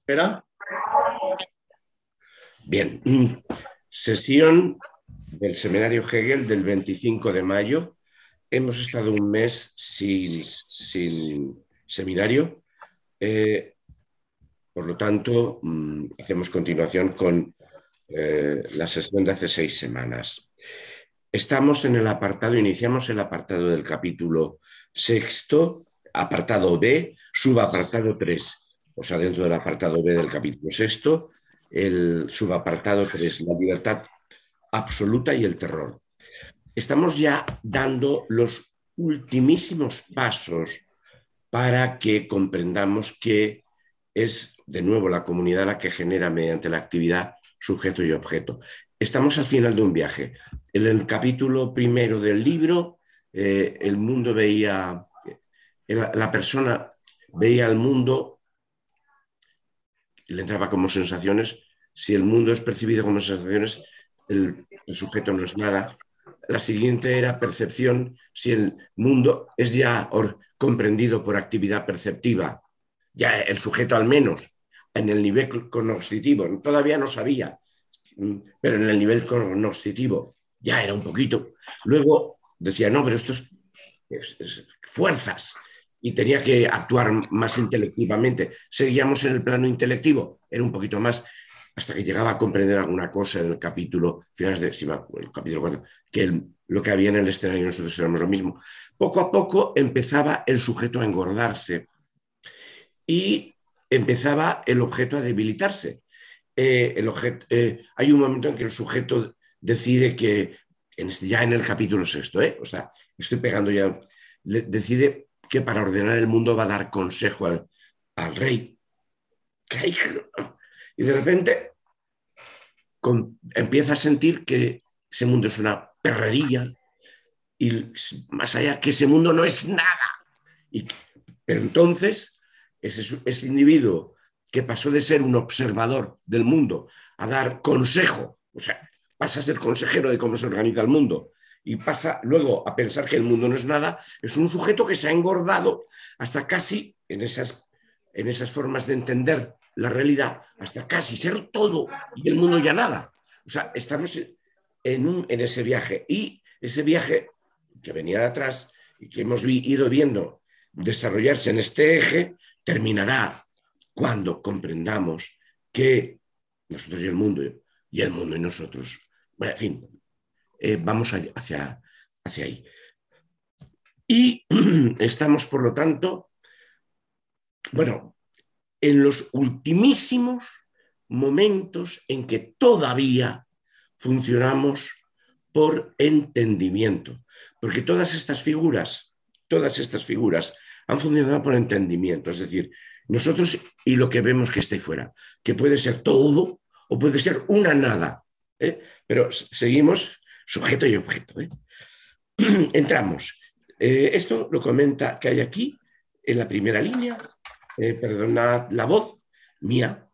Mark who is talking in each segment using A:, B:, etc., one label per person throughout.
A: Espera.
B: Bien, sesión del Seminario Hegel del 25 de mayo. Hemos estado un mes sin seminario, eh, por lo tanto, hacemos continuación con la sesión de hace 6 semanas. Estamos en el apartado, iniciamos el apartado del capítulo sexto, apartado B, subapartado 3. O sea, dentro del apartado B del capítulo sexto, el subapartado 3, la libertad absoluta y el terror. Estamos ya dando los ultimísimos pasos para que comprendamos que es de nuevo la comunidad la que genera mediante la actividad sujeto y objeto. Estamos al final de un viaje. En el capítulo primero del libro, el mundo veía, la persona veía el mundo, le entraba como sensaciones. Si el mundo es percibido como sensaciones, el sujeto no es nada. La siguiente era percepción. Si el mundo es ya comprendido por actividad perceptiva, ya el sujeto al menos en el nivel cognoscitivo, todavía no sabía, pero en el nivel cognoscitivo ya era un poquito. Luego decía, no, pero esto es fuerzas, y tenía que actuar más intelectivamente. Seguíamos en el plano intelectivo, era un poquito más, hasta que llegaba a comprender alguna cosa en el capítulo, finales de el capítulo 4, que lo que había en el escenario nosotros éramos lo mismo. Poco a poco empezaba el sujeto a engordarse y empezaba el objeto a debilitarse. Hay un momento en que el sujeto decide que, ya en el capítulo sexto, o sea, estoy pegando ya, decide que para ordenar el mundo va a dar consejo al rey. Y de repente empieza a sentir que ese mundo es una perrería y más allá, que ese mundo no es nada. Y, pero entonces, ese individuo que pasó de ser un observador del mundo a dar consejo, o sea, pasa a ser consejero de cómo se organiza el mundo y pasa luego a pensar que el mundo no es nada, es un sujeto que se ha engordado hasta casi, en esas formas de entender la realidad, hasta casi ser todo y el mundo ya nada. O sea, estamos en ese viaje, y ese viaje que venía de atrás y que hemos ido viendo desarrollarse en este eje, terminará cuando comprendamos que nosotros y el mundo y nosotros, bueno, en fin, vamos hacia ahí. Y estamos, por lo tanto, bueno, en los ultimísimos momentos en que todavía funcionamos por entendimiento, porque todas estas figuras han funcionado por entendimiento, es decir, nosotros y lo que vemos que esté fuera, que puede ser todo o puede ser una nada, pero seguimos sujeto y objeto. Entramos. Esto lo comenta que hay aquí en la primera línea, perdonad la voz mía,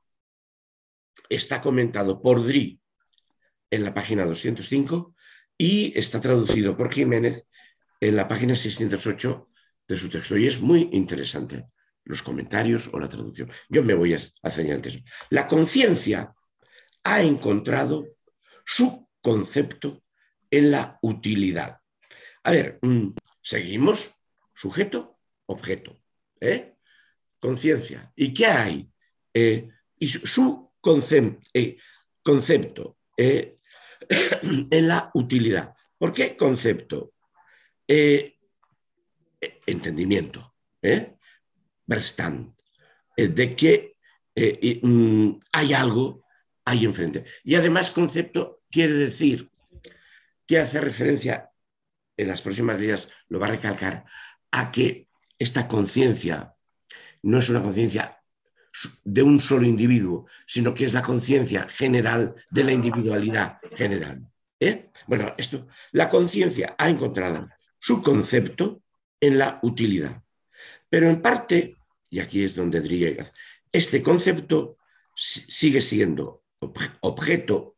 B: está comentado por Dri en la página 205 y está traducido por Jiménez en la página 608 de su texto. Y es muy interesante los comentarios o la traducción. Yo me voy a hacer antes. La conciencia ha encontrado su concepto en la utilidad. A ver, seguimos. Sujeto, objeto. Conciencia. ¿Y qué hay? Y su concepto en la utilidad. ¿Por qué concepto? Entendimiento, Verstand, de que hay algo ahí enfrente. Y además concepto quiere hacer referencia, en las próximas días lo va a recalcar, a que esta conciencia no es una conciencia de un solo individuo, sino que es la conciencia general de la individualidad general. Bueno, la conciencia ha encontrado su concepto en la utilidad. Pero en parte, y aquí es donde Driegas, este concepto sigue siendo objeto,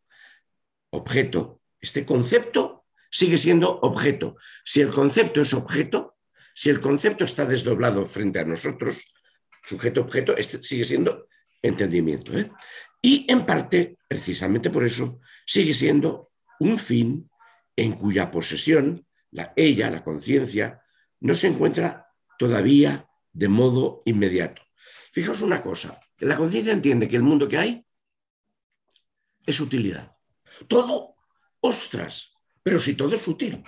B: este concepto sigue siendo objeto. Si el concepto es objeto, si el concepto está desdoblado frente a nosotros, sujeto-objeto, este sigue siendo entendimiento, ¿eh? Y en parte, precisamente por eso, sigue siendo un fin en cuya posesión ella, la conciencia, no se encuentra todavía de modo inmediato. Fijaos una cosa, la conciencia entiende que el mundo que hay es utilidad. Todo, ostras, pero si todo es útil.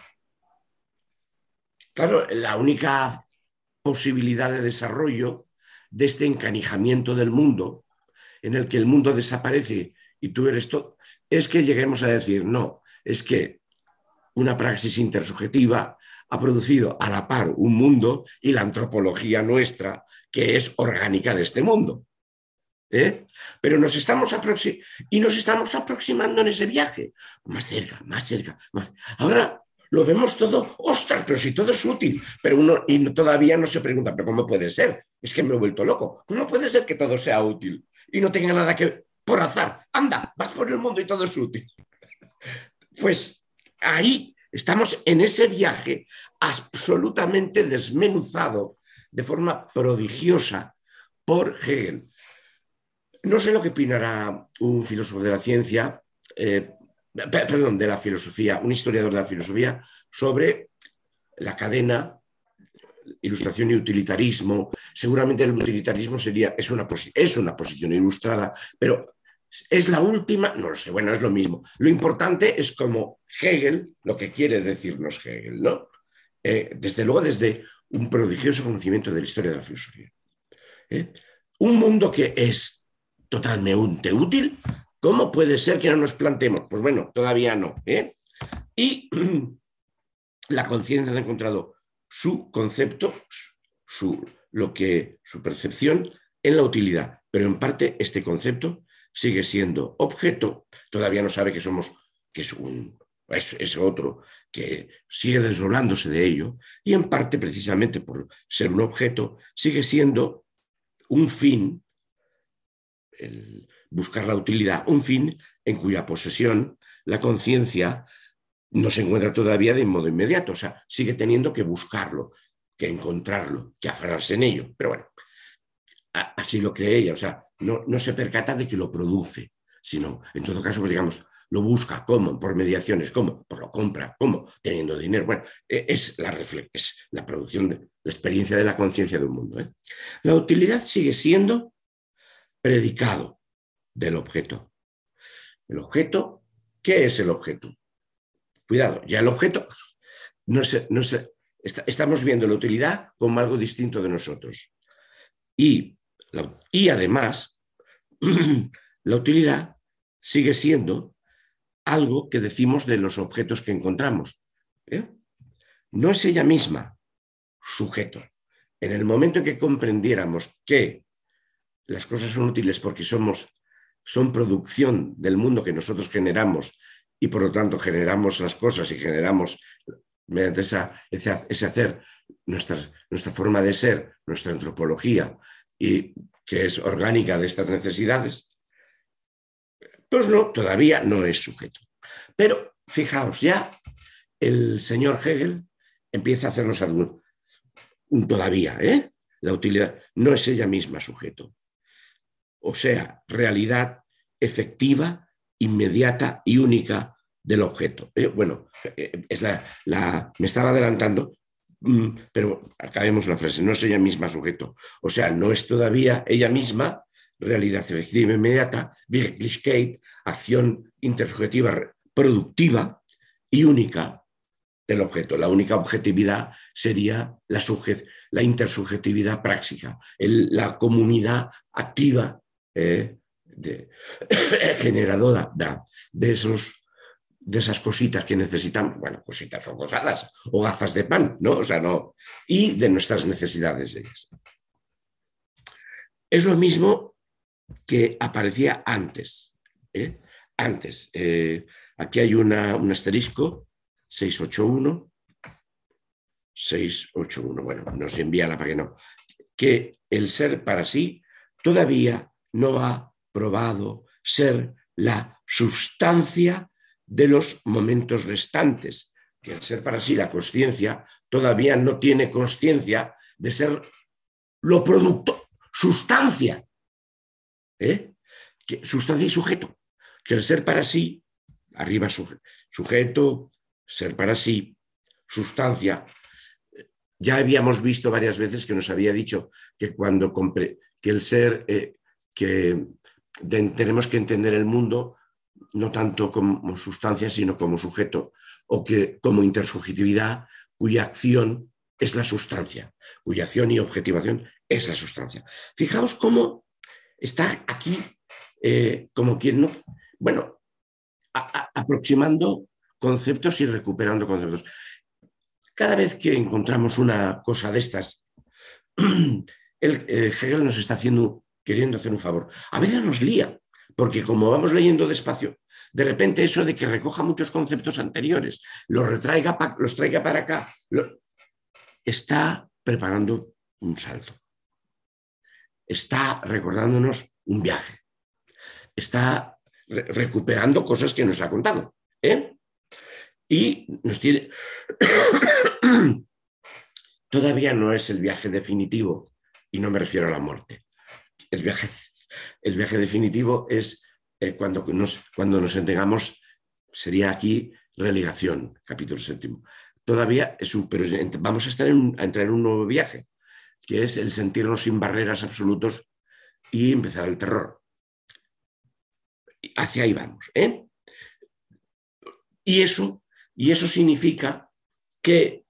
B: Claro, la única posibilidad de desarrollo de este encanijamiento del mundo, en el que el mundo desaparece y tú eres todo, es que lleguemos a decir, no, es que una praxis intersubjetiva ha producido a la par un mundo y la antropología nuestra, que es orgánica de este mundo. ¿Eh? Pero nos estamos aproximando en ese viaje, más cerca, más cerca. Más. Ahora lo vemos todo, ostras, pero si todo es útil, pero uno y todavía no se pregunta, pero ¿cómo puede ser? Es que me he vuelto loco. ¿Cómo puede ser que todo sea útil y no tenga nada que por azar? Anda, vas por el mundo y todo es útil. Pues ahí estamos en ese viaje absolutamente desmenuzado de forma prodigiosa por Hegel. No sé lo que opinará un filósofo de la ciencia, perdón, de la filosofía, un historiador de la filosofía, sobre la cadena ilustración y utilitarismo. Seguramente el utilitarismo es una posición ilustrada, pero es la última, no lo sé, bueno, es lo mismo. Lo importante es como Hegel, lo que quiere decirnos Hegel, ¿no? Desde luego, desde un prodigioso conocimiento de la historia de la filosofía. Un mundo que es totalmente útil, ¿cómo puede ser que no nos planteemos? Pues bueno, todavía no. Y la conciencia ha encontrado su concepto, su percepción en la utilidad, pero en parte este concepto sigue siendo objeto, todavía no sabe que es otro, que sigue desdoblándose de ello, y en parte, precisamente por ser un objeto, sigue siendo un fin, buscar la utilidad, un fin en cuya posesión la conciencia no se encuentra todavía de modo inmediato, o sea, sigue teniendo que buscarlo, que encontrarlo, que afanarse en ello. Pero bueno, así lo cree ella, o sea, no se percata de que lo produce, sino, en todo caso, pues digamos, lo busca, ¿cómo? Por mediaciones, ¿cómo? Pues lo compra, ¿cómo? Teniendo dinero. Bueno, es la producción, la experiencia de la conciencia de un mundo. La utilidad sigue siendo predicado del objeto. El objeto, ¿qué es el objeto? Cuidado, ya el objeto estamos viendo la utilidad como algo distinto de nosotros. Y además, la utilidad sigue siendo algo que decimos de los objetos que encontramos. No es ella misma sujeto. En el momento en que comprendiéramos que las cosas son útiles porque son producción del mundo que nosotros generamos y por lo tanto generamos las cosas y generamos mediante ese hacer nuestra forma de ser, nuestra antropología, y que es orgánica de estas necesidades, pues no, todavía no es sujeto. Pero fijaos, ya el señor Hegel empieza a hacernos un todavía, la utilidad no es ella misma sujeto. O sea, realidad efectiva, inmediata y única del objeto. Bueno, me estaba adelantando, pero acabemos la frase, no es ella misma sujeto. O sea, no es todavía ella misma realidad efectiva e inmediata, Wirklichkeit, acción intersubjetiva productiva y única del objeto. La única objetividad sería la intersubjetividad práctica, la comunidad activa generadora de esas cositas que necesitamos, bueno, cositas o cosadas, o gafas de pan, ¿no? O sea, no, y de nuestras necesidades de ellas. Es lo mismo que aparecía antes. Antes, aquí hay un asterisco, 681, bueno, nos envía la página, que el ser para sí todavía no ha probado ser la sustancia de los momentos restantes, que el ser para sí, la consciencia, todavía no tiene consciencia de ser lo producto, sustancia ¿eh? Sustancia y sujeto, que el ser para sí, arriba sujeto, ser para sí, sustancia. Ya habíamos visto varias veces que nos había dicho que cuando que el ser, tenemos que entender el mundo no tanto como sustancia, sino como sujeto, o que como intersubjetividad, cuya acción es la sustancia, cuya acción y objetivación es la sustancia. Fijaos cómo está aquí, como quien no, bueno, aproximando conceptos y recuperando conceptos. Cada vez que encontramos una cosa de estas, Hegel nos está queriendo hacer un favor. A veces nos lía, porque como vamos leyendo despacio, de repente eso de que recoja muchos conceptos anteriores, los traiga para acá, está preparando un salto. Está recordándonos un viaje. Está recuperando cosas que nos ha contado. Y nos tiene... Todavía no es el viaje definitivo, y no me refiero a la muerte. El viaje definitivo es cuando nos entregamos, sería aquí relegación, capítulo 7. Todavía pero vamos a entrar en un nuevo viaje, que es el sentirnos sin barreras absolutos y empezar el terror. Hacia ahí vamos. Y eso significa que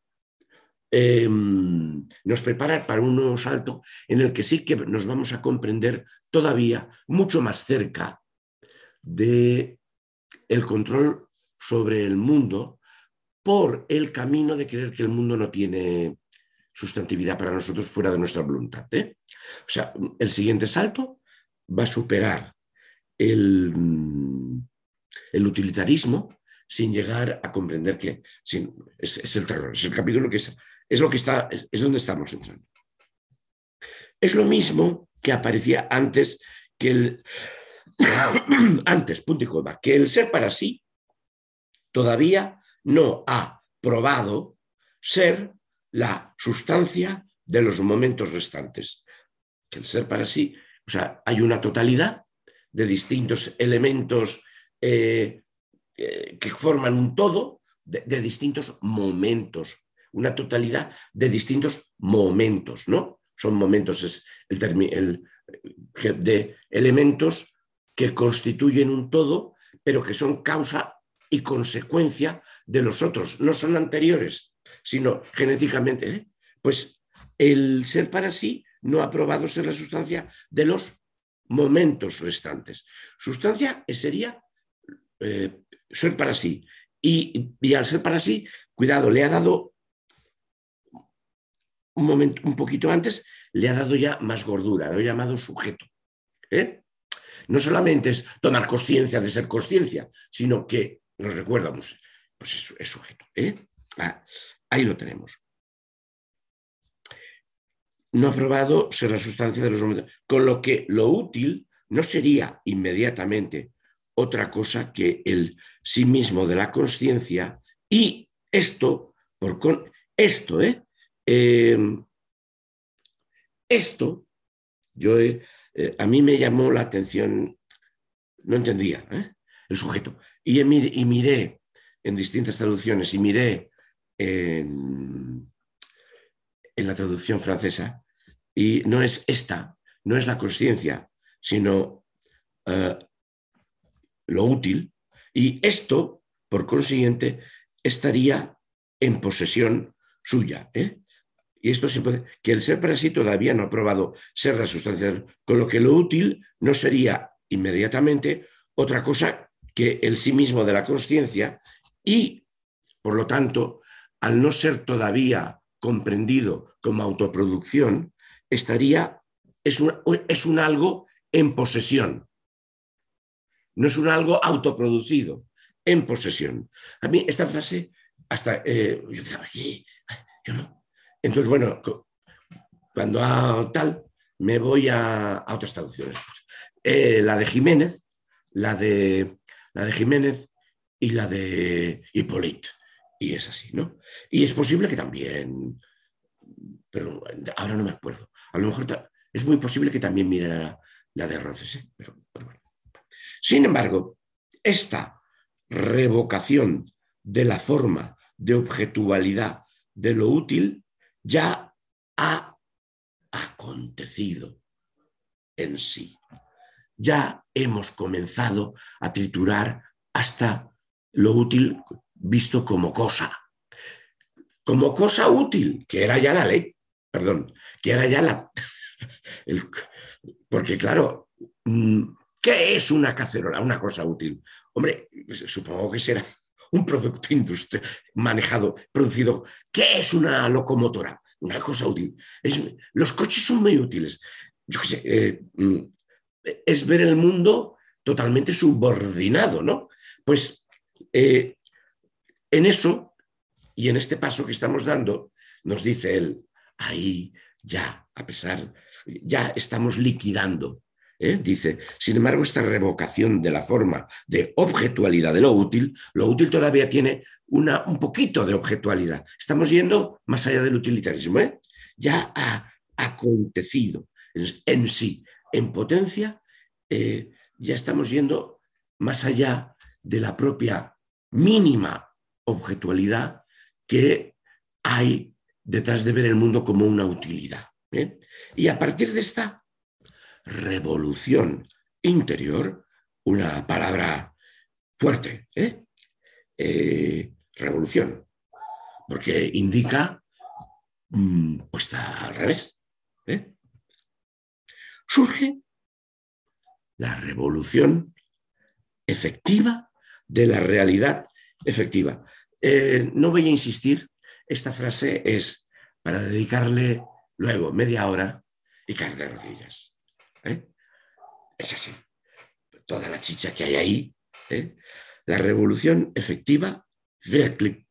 B: nos prepara para un nuevo salto en el que sí que nos vamos a comprender todavía mucho más cerca del control sobre el mundo por el camino de creer que el mundo no tiene sustantividad para nosotros fuera de nuestra voluntad. O sea, el siguiente salto va a superar el utilitarismo sin llegar a comprender que es el terror, es el capítulo que es lo que está, es donde estamos entrando. Es lo mismo que aparecía antes que antes, punto y coma, que el ser para sí todavía no ha probado ser la sustancia de los momentos restantes. Que el ser para sí, o sea, hay una totalidad de distintos elementos que forman un todo de distintos momentos, una totalidad de distintos momentos, ¿no? Son momentos, es de elementos que constituyen un todo, pero que son causa y consecuencia de los otros, no son anteriores, sino genéticamente. Pues el ser para sí no ha probado ser la sustancia de los momentos restantes. Sustancia sería ser para sí. Y al ser para sí, cuidado, le ha dado un poquito antes, le ha dado ya más gordura, lo ha llamado sujeto. No solamente es tomar conciencia de ser conciencia, sino que nos recuerda, pues es sujeto. Ahí lo tenemos. No ha probado ser la sustancia de los momentos, con lo que lo útil no sería inmediatamente otra cosa que el sí mismo de la conciencia, y esto, a mí me llamó la atención, no entendía el sujeto, y miré en distintas traducciones, y miré en la traducción francesa, y no es la conciencia, sino lo útil, y esto, por consiguiente, estaría en posesión suya. Y esto se puede, que el ser para sí todavía no ha probado ser la sustancia, con lo que lo útil no sería inmediatamente otra cosa que el sí mismo de la consciencia, y, por lo tanto, al no ser todavía comprendido como autoproducción, es un algo en posesión. No es un algo autoproducido, en posesión. A mí esta frase, hasta yo pensaba, yo no. Entonces, bueno, cuando tal, me voy a otras traducciones. La de Jiménez, la de Jiménez y la de Hippolyte. Y es así, ¿no? Y es posible que también, pero ahora no me acuerdo. A lo mejor es muy posible que también mirara la de Roces, ¿eh? Pero bueno. Sin embargo, esta revocación de la forma de objetualidad de lo útil ya ha acontecido en sí. Ya hemos comenzado a triturar hasta lo útil visto como cosa útil, que era ya la ley, perdón, que era ya la... El, porque claro, ¿qué es una cacerola? Una cosa útil. Hombre, supongo que será un producto industrial manejado, producido. ¿Qué es una locomotora? Una cosa útil. Los coches son muy útiles. Yo qué sé, es ver el mundo totalmente subordinado, ¿no? Pues en eso y en este paso que estamos dando, nos dice él, ahí ya, a pesar, ya estamos liquidando. Dice, sin embargo, esta revocación de la forma de objetualidad de lo útil todavía tiene un poquito de objetualidad. Estamos yendo más allá del utilitarismo. Ya ha acontecido en sí, en potencia, ya estamos yendo más allá de la propia mínima objetualidad que hay detrás de ver el mundo como una utilidad. Y a partir de esta revolución interior, una palabra fuerte, revolución, porque indica, pues está al revés. Surge la revolución efectiva de la realidad efectiva. No voy a insistir, esta frase es para dedicarle luego media hora y caer de rodillas. Es así, toda la chicha que hay ahí. La revolución efectiva de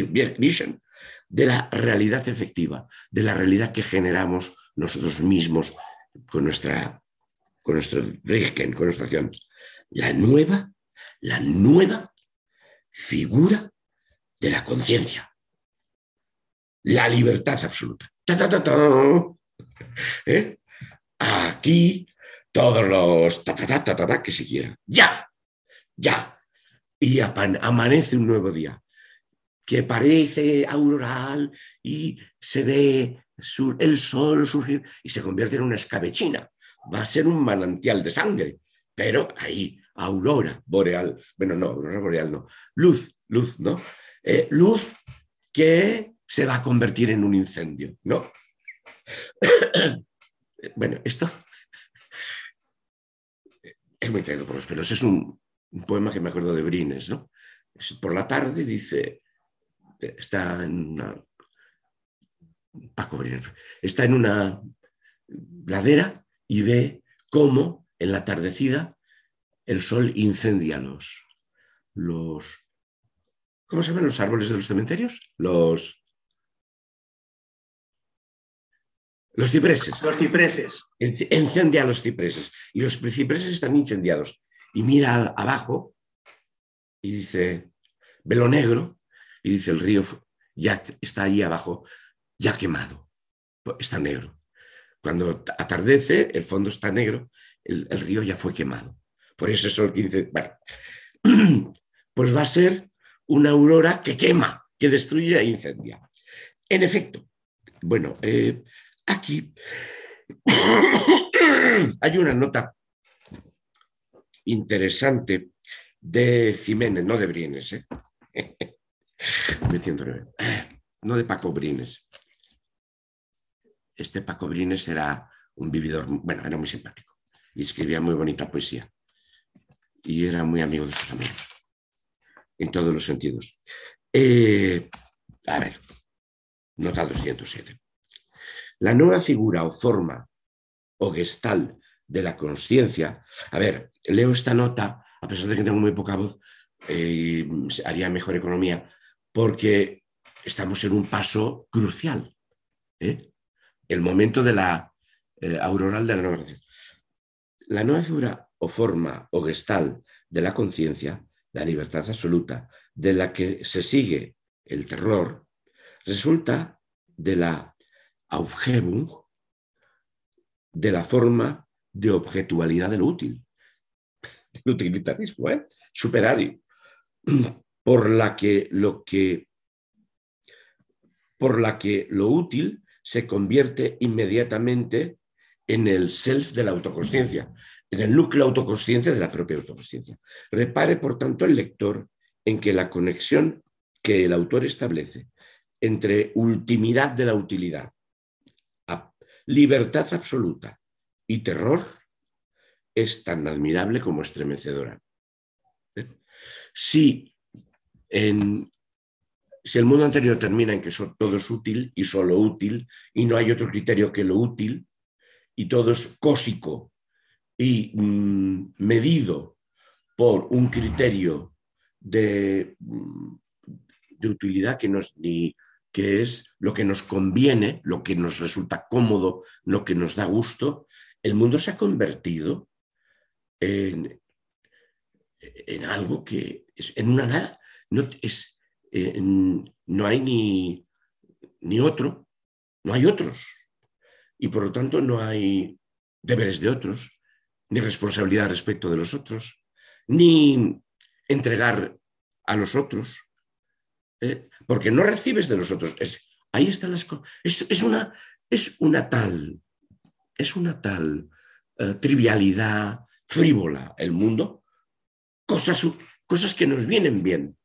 B: la realidad efectiva, de la realidad que generamos nosotros mismos con nuestro Wirken, con nuestra acción. La nueva figura de la conciencia. La libertad absoluta. ¡Ta, ta, ta, ta! Aquí todos los que se quieran. ¡Ya! Y amanece un nuevo día que parece auroral y se ve el sol surgir y se convierte en una escabechina. Va a ser un manantial de sangre, pero ahí, aurora boreal, bueno, no, aurora boreal no, luz, ¿no? Luz que se va a convertir en un incendio, ¿no? Bueno, esto es muy traído por los pelos, es un poema que me acuerdo de Brines, ¿no? Por la tarde dice, está en una... Paco Brines, está en una ladera y ve cómo en la tardecida el sol incendia los ¿cómo se llaman los árboles de los cementerios? Los cipreses.
A: Los cipreses.
B: Incendia los cipreses y los cipreses están incendiados. Y mira abajo y dice, ve lo negro, y dice, el río ya está allí abajo, ya quemado, está negro. Cuando atardece, el fondo está negro, el río ya fue quemado. Por eso es el 15. Bueno, pues va a ser una aurora que quema, que destruye e incendia. En efecto, bueno, aquí hay una nota interesante de Jiménez, no de Brines, no de Paco Brines. Este Paco Brines era un vividor, bueno, era muy simpático y escribía muy bonita poesía y era muy amigo de sus amigos en todos los sentidos. A ver, nota 207. La nueva figura o forma o gestal de la consciencia. A ver, leo esta nota, a pesar de que tengo muy poca voz, haría mejor economía, porque estamos en un paso crucial. El momento de la auroral de la nueva conciencia. La nueva figura o forma o gestal de la conciencia, la libertad absoluta, de la que se sigue el terror, resulta de la Aufhebung de la forma de objetualidad de lo útil, del utilitarismo, superario, por la que lo útil se convierte inmediatamente en el self de la autoconsciencia, en el núcleo autoconsciente de la propia autoconsciencia. Repare, por tanto, el lector en que la conexión que el autor establece entre ultimidad de la utilidad, libertad absoluta y terror es tan admirable como estremecedora. Si el mundo anterior termina en que todo es útil y solo útil, y no hay otro criterio que lo útil, y todo es cósico y medido por un criterio de utilidad que es lo que nos conviene, lo que nos resulta cómodo, lo que nos da gusto, el mundo se ha convertido en algo que es en una nada. No hay ni otro, no hay otros. Y por lo tanto no hay deberes de otros, ni responsabilidad respecto de los otros, ni entregar a los otros, porque no recibes de los otros. Ahí están las cosas. Es una tal trivialidad frívola el mundo, cosas que nos vienen bien.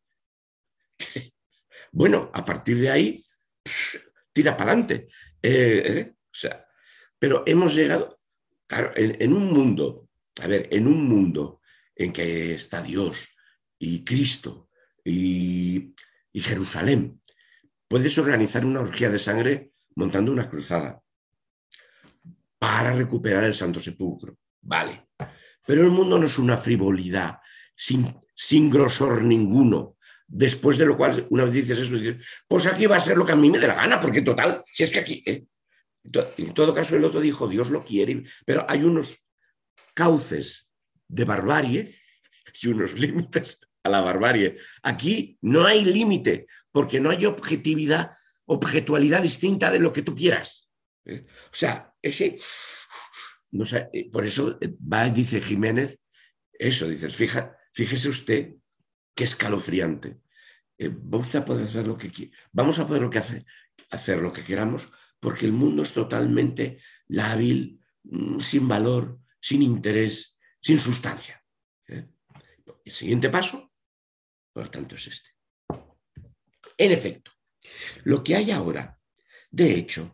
B: Bueno, a partir de ahí, tira para adelante. O sea, pero hemos llegado, claro, en un mundo, en un mundo en que está Dios y Cristo y Jerusalén, puedes organizar una orgía de sangre montando una cruzada para recuperar el Santo Sepulcro. Vale. Pero el mundo no es una frivolidad sin grosor ninguno. Después de lo cual, una vez dices eso, dices, pues aquí va a ser lo que a mí me dé la gana, porque total, si es que aquí... En todo caso, el otro dijo, Dios lo quiere, pero hay unos cauces de barbarie y unos límites a la barbarie. Aquí no hay límite, porque no hay objetualidad distinta de lo que tú quieras. O sea, no sé, por eso dice Jiménez, eso, dices, fíjese usted qué escalofriante. Vamos a poder hacer lo que vamos a poder hacer lo que queramos, porque el mundo es totalmente lábil, sin valor, sin interés, sin sustancia. El siguiente paso, por lo tanto, es este. En efecto, lo que hay ahora, de hecho,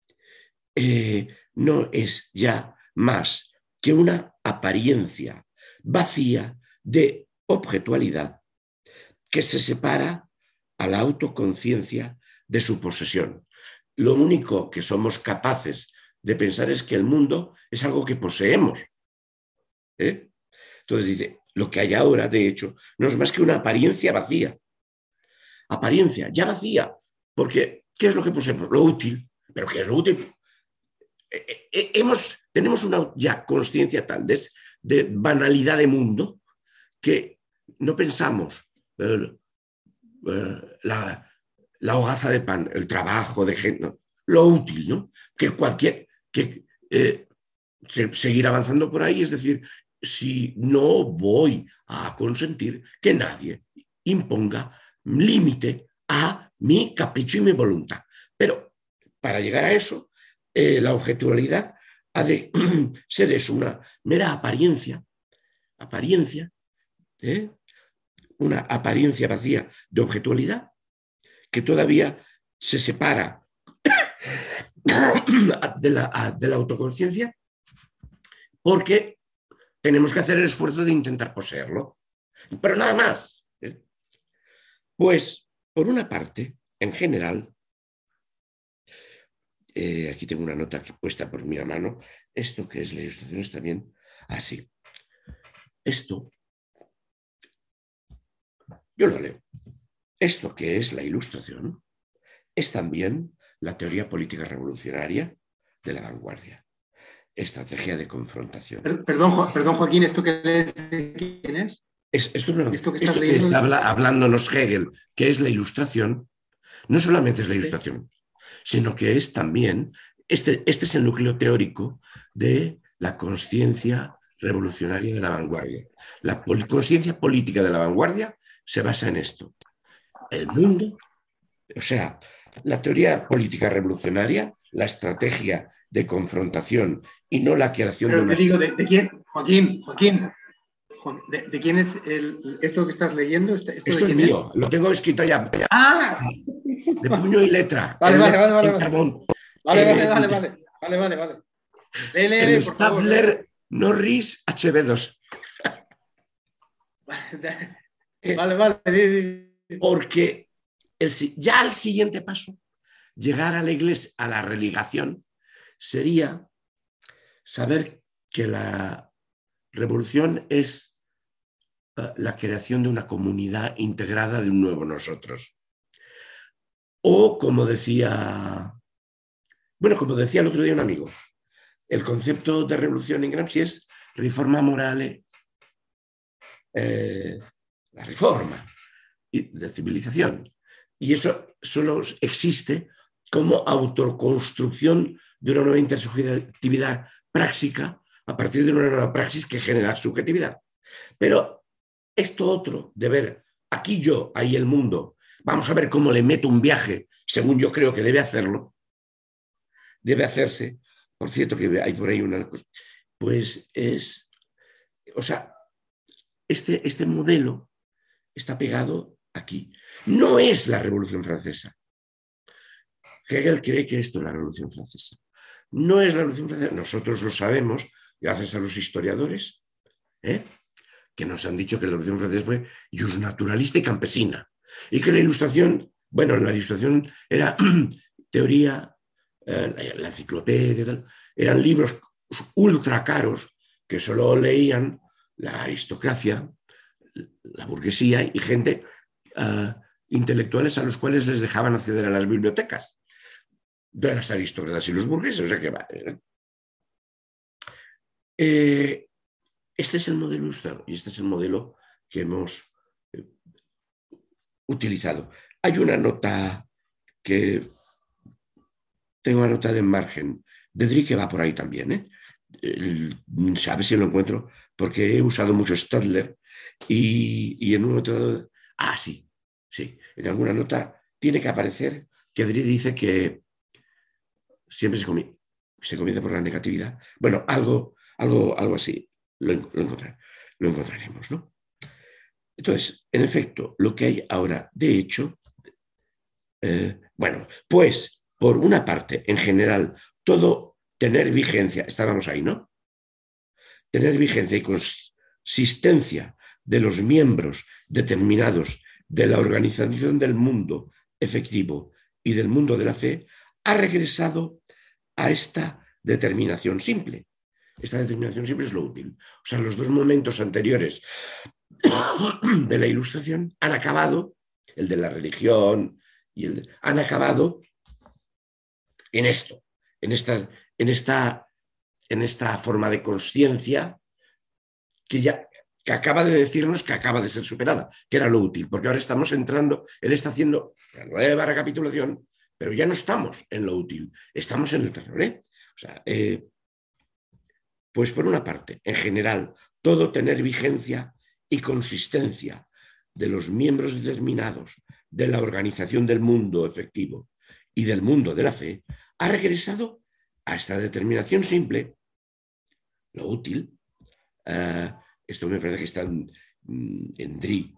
B: no es ya más que una apariencia vacía de objetualidad que se separa a la autoconciencia de su posesión. Lo único que somos capaces de pensar es que el mundo es algo que poseemos. Entonces dice, lo que hay ahora, de hecho, no es más que una apariencia vacía. Apariencia ya vacía, porque ¿qué es lo que poseemos? Lo útil. ¿Pero qué es lo útil? Tenemos una ya conciencia tal de banalidad de mundo que no pensamos la hogaza de pan, el trabajo de gente, no, lo útil, ¿no? Seguir avanzando por ahí, es decir, si no voy a consentir que nadie imponga límite a mi capricho y mi voluntad. Pero para llegar a eso, la objetividad ha de ser eso, una mera apariencia, una apariencia vacía de objetividad que todavía se separa de la autoconciencia, porque tenemos que hacer el esfuerzo de intentar poseerlo. Pero nada más. Pues, por una parte, en general, aquí tengo una nota puesta por mi mano, esto que es la ilustración está bien, así. Esto, yo lo leo. Esto que es la ilustración es también la teoría política revolucionaria de la vanguardia. Estrategia de confrontación.
A: Perdón, Joaquín, ¿esto que lees quién es?
B: Esto que estás leyendo. Está hablándonos Hegel, que es la ilustración, no solamente es la ilustración, sino que es también, este es el núcleo teórico de la conciencia revolucionaria de la vanguardia. La conciencia política de la vanguardia se basa en esto. El mundo, o sea, la teoría política revolucionaria, la estrategia de confrontación y no la creación de
A: Pero
B: una...
A: te digo, ¿de quién? Joaquín, ¿de quién es esto que estás leyendo? ¿Esto de
B: Esto es
A: quién es?
B: mío, lo tengo escrito ya
A: ¡Ah!
B: de puño y letra,
A: Vale,
B: en
A: vale,
B: letra
A: vale, vale,
B: en
A: vale.
B: carbón.
A: Vale, vale, vale, vale. Vale, vale, vale.
B: El
A: Lee, por favor, lee.
B: Stadler Norris HB2.
A: Vale, vale.
B: Porque ya el siguiente paso, llegar a la iglesia, a la religación, sería saber que la revolución es la creación de una comunidad integrada de un nuevo nosotros. O como decía el otro día un amigo, el concepto de revolución en Gramsci es riforma morale, la reforma de civilización. Y eso solo existe como autoconstrucción de una nueva intersubjetividad práctica a partir de una nueva praxis que genera subjetividad. Pero esto otro de ver aquí yo, ahí el mundo, vamos a ver cómo le meto un viaje, según yo creo que debe hacerlo, debe hacerse. Por cierto, que hay por ahí una cosa, pues es, o sea, este modelo está pegado aquí. No es la Revolución Francesa. Hegel cree que esto es la Revolución Francesa. No es la Revolución Francesa. Nosotros lo sabemos, gracias a los historiadores, que nos han dicho que la Revolución Francesa fue justnaturalista y campesina. Y que la Ilustración, bueno, la Ilustración era teoría, la enciclopedia, tal, eran libros ultra caros que solo leían la aristocracia, la burguesía y gente intelectuales a los cuales les dejaban acceder a las bibliotecas de las aristócratas y los burgueses. O sea que vale. Este es el modelo ilustrado y este es el modelo que hemos utilizado. Hay una nota que tengo anotada en margen de Dri que va por ahí también. A ver si lo encuentro, porque he usado mucho Stadler y en un momento dado, sí, en alguna nota tiene que aparecer que Dri dice que siempre se comienza por la negatividad. Bueno, algo así, lo encontraremos, ¿no? Entonces, en efecto, lo que hay ahora, de hecho, bueno, pues, por una parte, en general, todo tener vigencia, estábamos ahí, ¿no? Tener vigencia y consistencia de los miembros determinados de la organización del mundo efectivo y del mundo de la fe, ha regresado a esta determinación simple. Esta determinación simple es lo útil. O sea, los dos momentos anteriores de la Ilustración han acabado, el de la religión y han acabado en esto, en esta forma de conciencia que acaba de decirnos que acaba de ser superada, que era lo útil, porque ahora estamos entrando, él está haciendo la nueva recapitulación, pero ya no estamos en lo útil, estamos en el terror. O sea, pues por una parte, en general, todo tener vigencia y consistencia de los miembros determinados de la organización del mundo efectivo y del mundo de la fe, ha regresado a esta determinación simple, lo útil. Esto me parece que está en Dri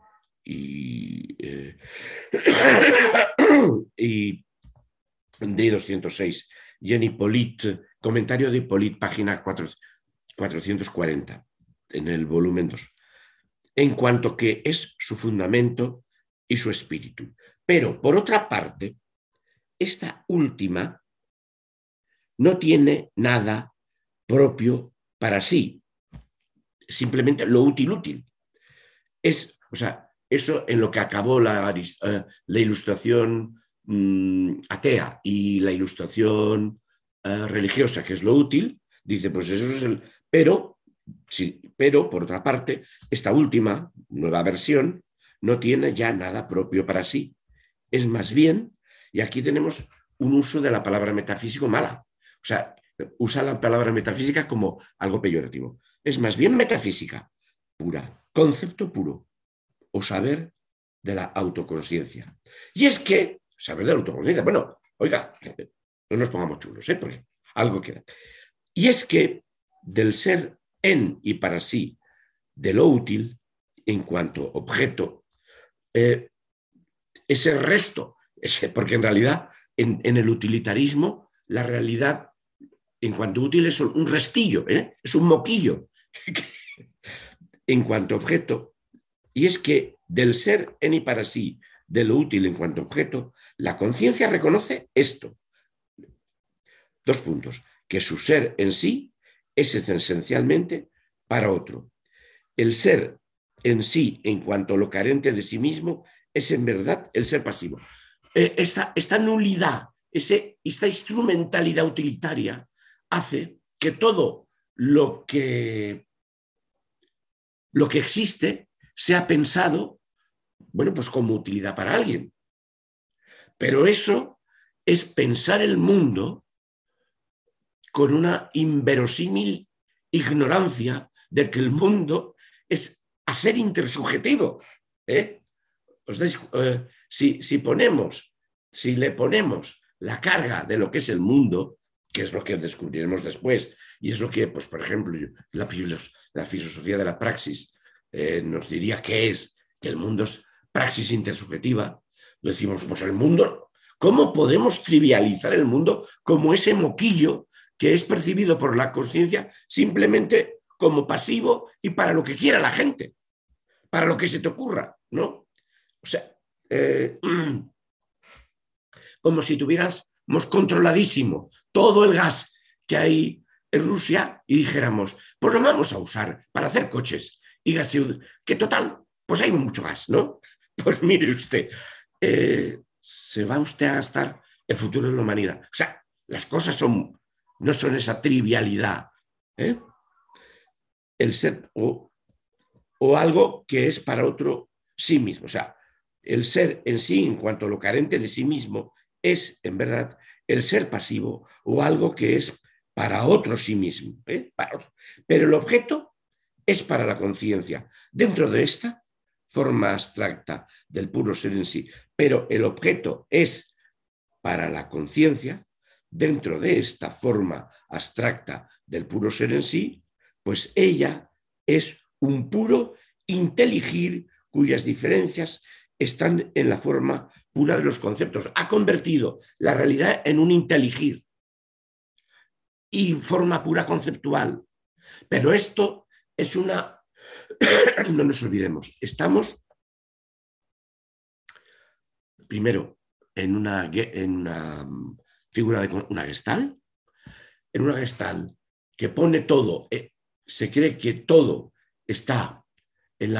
B: y Dri 206 y en Hippolyte, comentario de Hippolyte, página 440, en el volumen 2, en cuanto que es su fundamento y su espíritu. Pero, por otra parte, esta última no tiene nada propio para sí, simplemente lo útil. O sea, eso en lo que acabó la Ilustración atea y la Ilustración religiosa, que es lo útil, dice, pues eso es el... Pero, por otra parte, esta última, nueva versión, no tiene ya nada propio para sí. Es más bien, y aquí tenemos un uso de la palabra metafísico mala. O sea, usa la palabra metafísica como algo peyorativo. Es más bien metafísica pura, concepto puro o saber de la autoconsciencia. Y es que, saber de la autoconsciencia, bueno, oiga, no nos pongamos chulos, porque algo queda. Y es que del ser en y para sí, de lo útil, en cuanto objeto, ese resto, porque en realidad en el utilitarismo la realidad en cuanto útil es un restillo, es un moquillo en cuanto objeto. Y es que del ser en y para sí, de lo útil en cuanto objeto, la conciencia reconoce esto. 2 puntos. Que su ser en sí es esencialmente para otro. El ser en sí, en cuanto a lo carente de sí mismo, es en verdad el ser pasivo. Esta nulidad, esta instrumentalidad utilitaria hace que todo lo que existe sea pensado, bueno, pues como utilidad para alguien. Pero eso es pensar el mundo con una inverosímil ignorancia de que el mundo es hacer intersubjetivo. Si le ponemos la carga de lo que es el mundo, que es lo que descubriremos después, y es lo que, pues, por ejemplo, la filosofía de la praxis nos diría que el mundo es praxis intersubjetiva, decimos, pues el mundo, ¿cómo podemos trivializar el mundo como ese moquillo que es percibido por la conciencia simplemente como pasivo y para lo que quiera la gente, para lo que se te ocurra, ¿no? O sea, como si tuviéramos controladísimo todo el gas que hay en Rusia y dijéramos, pues lo vamos a usar para hacer coches y gaseoductos, que total, pues hay mucho gas, ¿no? Pues mire usted, se va usted a gastar el futuro de la humanidad. O sea, las cosas no son esa trivialidad, el ser o algo que es para otro sí mismo. O sea, el ser en sí, en cuanto a lo carente de sí mismo, es en verdad el ser pasivo o algo que es para otro sí mismo. Para otro. Pero el objeto es para la conciencia. Dentro de esta forma abstracta del puro ser en sí, pero el objeto es para la conciencia, dentro de esta forma abstracta del puro ser en sí, pues ella es un puro inteligir cuyas diferencias están en la forma pura de los conceptos. Ha convertido la realidad en un inteligir y forma pura conceptual. Pero esto es una... No nos olvidemos, estamos primero en una figura de una gestal, en una gestal que pone todo, se cree que todo está en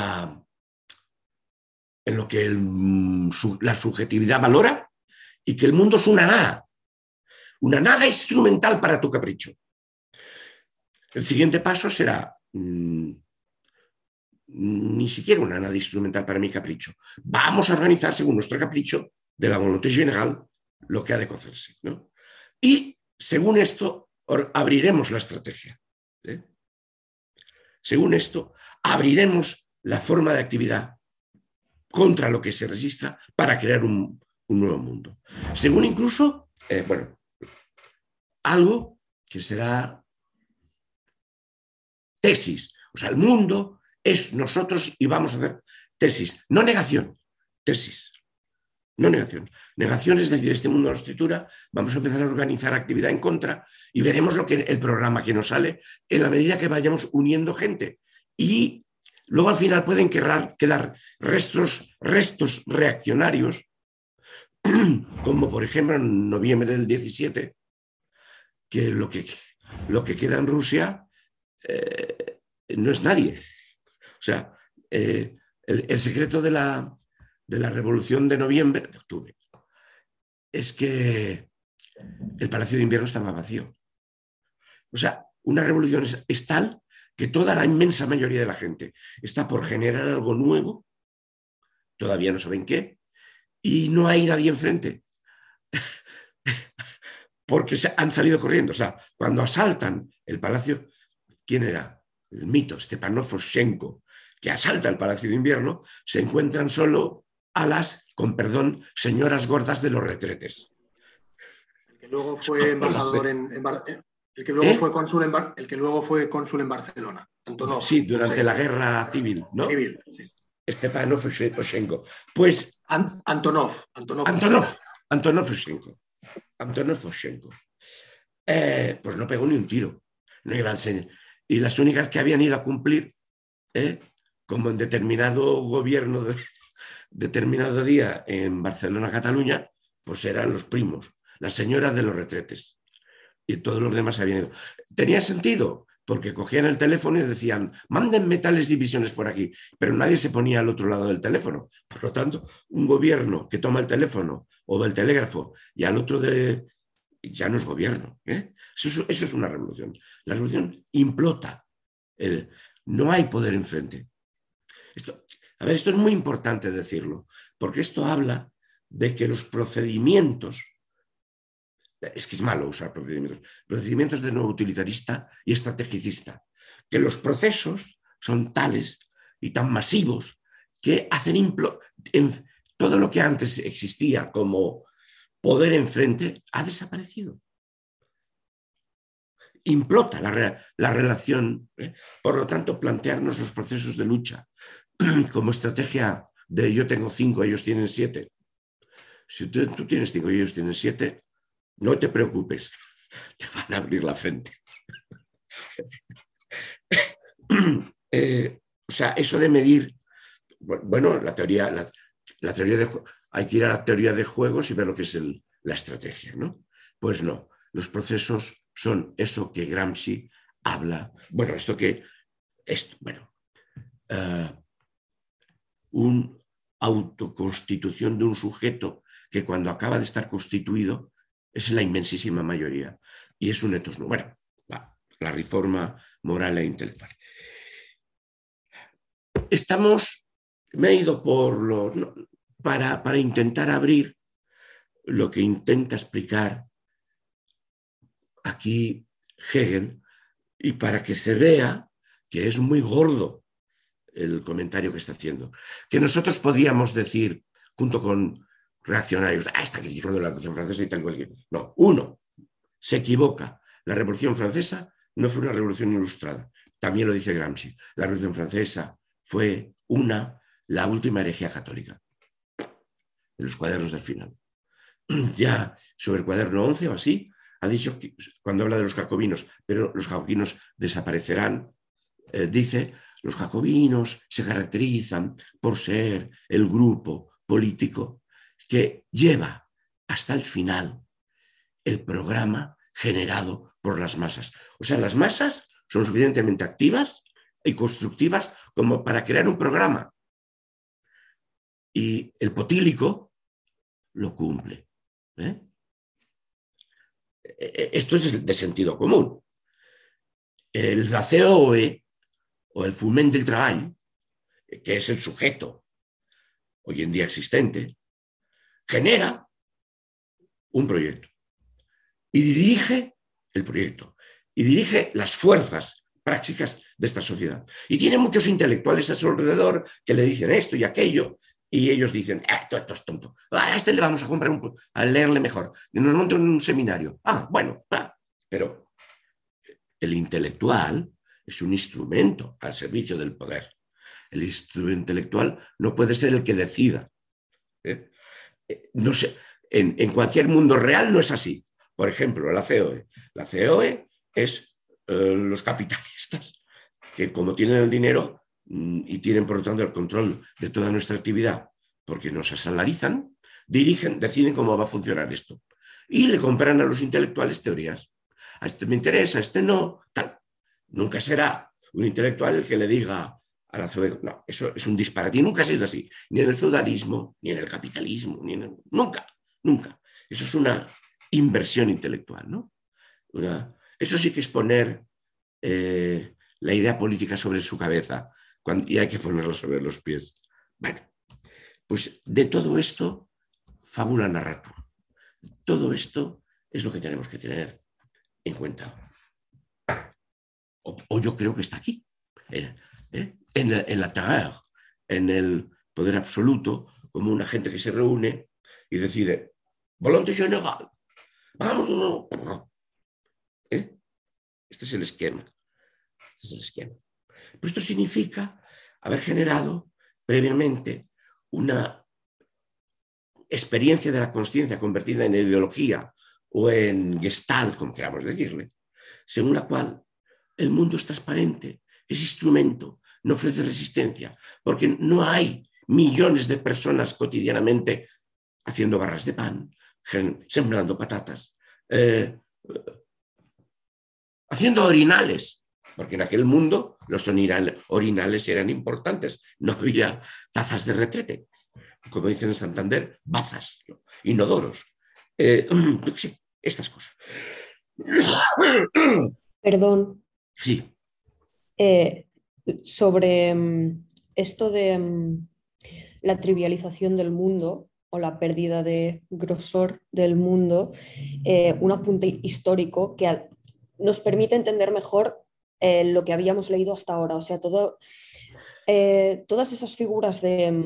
B: lo que la subjetividad valora y que el mundo es una nada instrumental para tu capricho. El siguiente paso será ni siquiera una nada instrumental para mi capricho. Vamos a organizar según nuestro capricho de la voluntad general lo que ha de cocerse, ¿no? Y según esto abriremos la estrategia. Según esto, abriremos la forma de actividad contra lo que se resista para crear un nuevo mundo. Según incluso, algo que será tesis. O sea, el mundo es nosotros y vamos a hacer tesis. No negación, tesis. No negación. Negación es decir, este mundo nos tritura, vamos a empezar a organizar actividad en contra y veremos el programa que nos sale en la medida que vayamos uniendo gente. Y luego al final pueden quedar restos reaccionarios, como por ejemplo en noviembre del 17, que lo que queda en Rusia no es nadie. O sea, el secreto de la revolución de noviembre, de octubre, es que el Palacio de Invierno estaba vacío. O sea, una revolución es tal que toda la inmensa mayoría de la gente está por generar algo nuevo, todavía no saben qué, y no hay nadie enfrente. porque han salido corriendo. O sea, cuando asaltan el palacio, ¿quién era? El mito, Stepanov Oshenko, que asalta el Palacio de Invierno, se encuentran solo a las, con perdón, señoras gordas de los retretes.
A: El que luego fue embajador el que luego fue cónsul el que luego fue cónsul en Barcelona, Antonov.
B: Sí, durante la guerra civil, ¿no?
A: Civil, sí.
B: Stepanov Oshenko. Pues
A: Antonov
B: Oshenko. Antonov Oshenko. Pues no pegó ni un tiro. No iba a enseñar. Y las únicas que habían ido a cumplir, como en determinado gobierno, determinado día en Barcelona, Cataluña, pues eran los primos, las señoras de los retretes. Y todos los demás habían ido. Tenía sentido, porque cogían el teléfono y decían, mándenme tales divisiones por aquí, pero nadie se ponía al otro lado del teléfono. Por lo tanto, un gobierno que toma el teléfono o el telégrafo y al otro ya no es gobierno. Eso es una revolución. La revolución implota. No hay poder enfrente. Esto es muy importante decirlo, porque esto habla de que los procedimientos, es que es malo usar procedimientos de nuevo utilitarista y estrategicista, que los procesos son tales y tan masivos que hacen todo lo que antes existía como poder enfrente ha desaparecido. Implota la relación. Por lo tanto, plantearnos los procesos de lucha como estrategia de yo tengo 5, ellos tienen 7. Si tú tienes 5 y ellos tienen 7, no te preocupes, te van a abrir la frente. O sea, eso de medir, bueno, la teoría hay que ir a la teoría de juegos y ver lo que es la estrategia, ¿no? Pues no, los procesos son eso que Gramsci habla, bueno, una autoconstitución de un sujeto que cuando acaba de estar constituido es la inmensísima mayoría y es un etos nuevo. Bueno, la reforma moral e intelectual. Me he ido para intentar abrir lo que intenta explicar aquí Hegel y para que se vea que es muy gordo el comentario que está haciendo. Que nosotros podíamos decir, junto con reaccionarios, está criticando la Revolución Francesa y tal cualquier. No, uno se equivoca. La Revolución Francesa no fue una revolución ilustrada. También lo dice Gramsci. La Revolución Francesa fue la última herejía católica. En los cuadernos del final. Ya sobre el cuaderno 11 o así, ha dicho, que, cuando habla de los jacobinos, pero los jacobinos desaparecerán, dice, los jacobinos se caracterizan por ser el grupo político que lleva hasta el final el programa generado por las masas. O sea, las masas son suficientemente activas y constructivas como para crear un programa. Y el potílico lo cumple. Esto es de sentido común. El COE o el Foment del Treball, que es el sujeto hoy en día existente, genera un proyecto y dirige el proyecto y dirige las fuerzas prácticas de esta sociedad. Y tiene muchos intelectuales a su alrededor que le dicen esto y aquello y ellos dicen, esto es tonto, a este le vamos a comprar a leerle mejor, y nos montan un seminario. Bueno, pero el intelectual es un instrumento al servicio del poder. El instrumento intelectual no puede ser el que decida. No sé, en cualquier mundo real no es así. Por ejemplo, la COE. La COE es los capitalistas, que como tienen el dinero y tienen, por lo tanto, el control de toda nuestra actividad, porque nos asalarizan, deciden cómo va a funcionar esto. Y le compran a los intelectuales teorías. A este me interesa, a este no, tal. Nunca será un intelectual el que le diga a la COE, no, eso es un disparate. Y nunca ha sido así, ni en el feudalismo, ni en el capitalismo, nunca. Eso es una inversión intelectual, ¿no? Eso sí que es poner la idea política sobre su cabeza y hay que ponerlo sobre los pies. Bueno, pues de todo esto, fábula narratum. Todo esto es lo que tenemos que tener en cuenta. O yo creo que está aquí, en la terreur, en el poder absoluto, como una gente que se reúne y decide, volonté general, vamos. Este es el esquema. Este es el esquema. Pero esto significa haber generado previamente una experiencia de la consciencia convertida en ideología o en gestalt, como queramos decirle, según la cual el mundo es transparente, es instrumento, no ofrece resistencia, porque no hay millones de personas cotidianamente haciendo barras de pan, sembrando patatas, haciendo orinales, porque en aquel mundo los orinales eran importantes, no había tazas de retrete, como dicen en Santander, bazas, ¿no? Inodoros, sí, estas cosas.
C: Perdón.
B: Sí.
C: Sobre esto de la trivialización del mundo o la pérdida de grosor del mundo, un apunte histórico que nos permite entender mejor lo que habíamos leído hasta ahora. O sea, todas esas figuras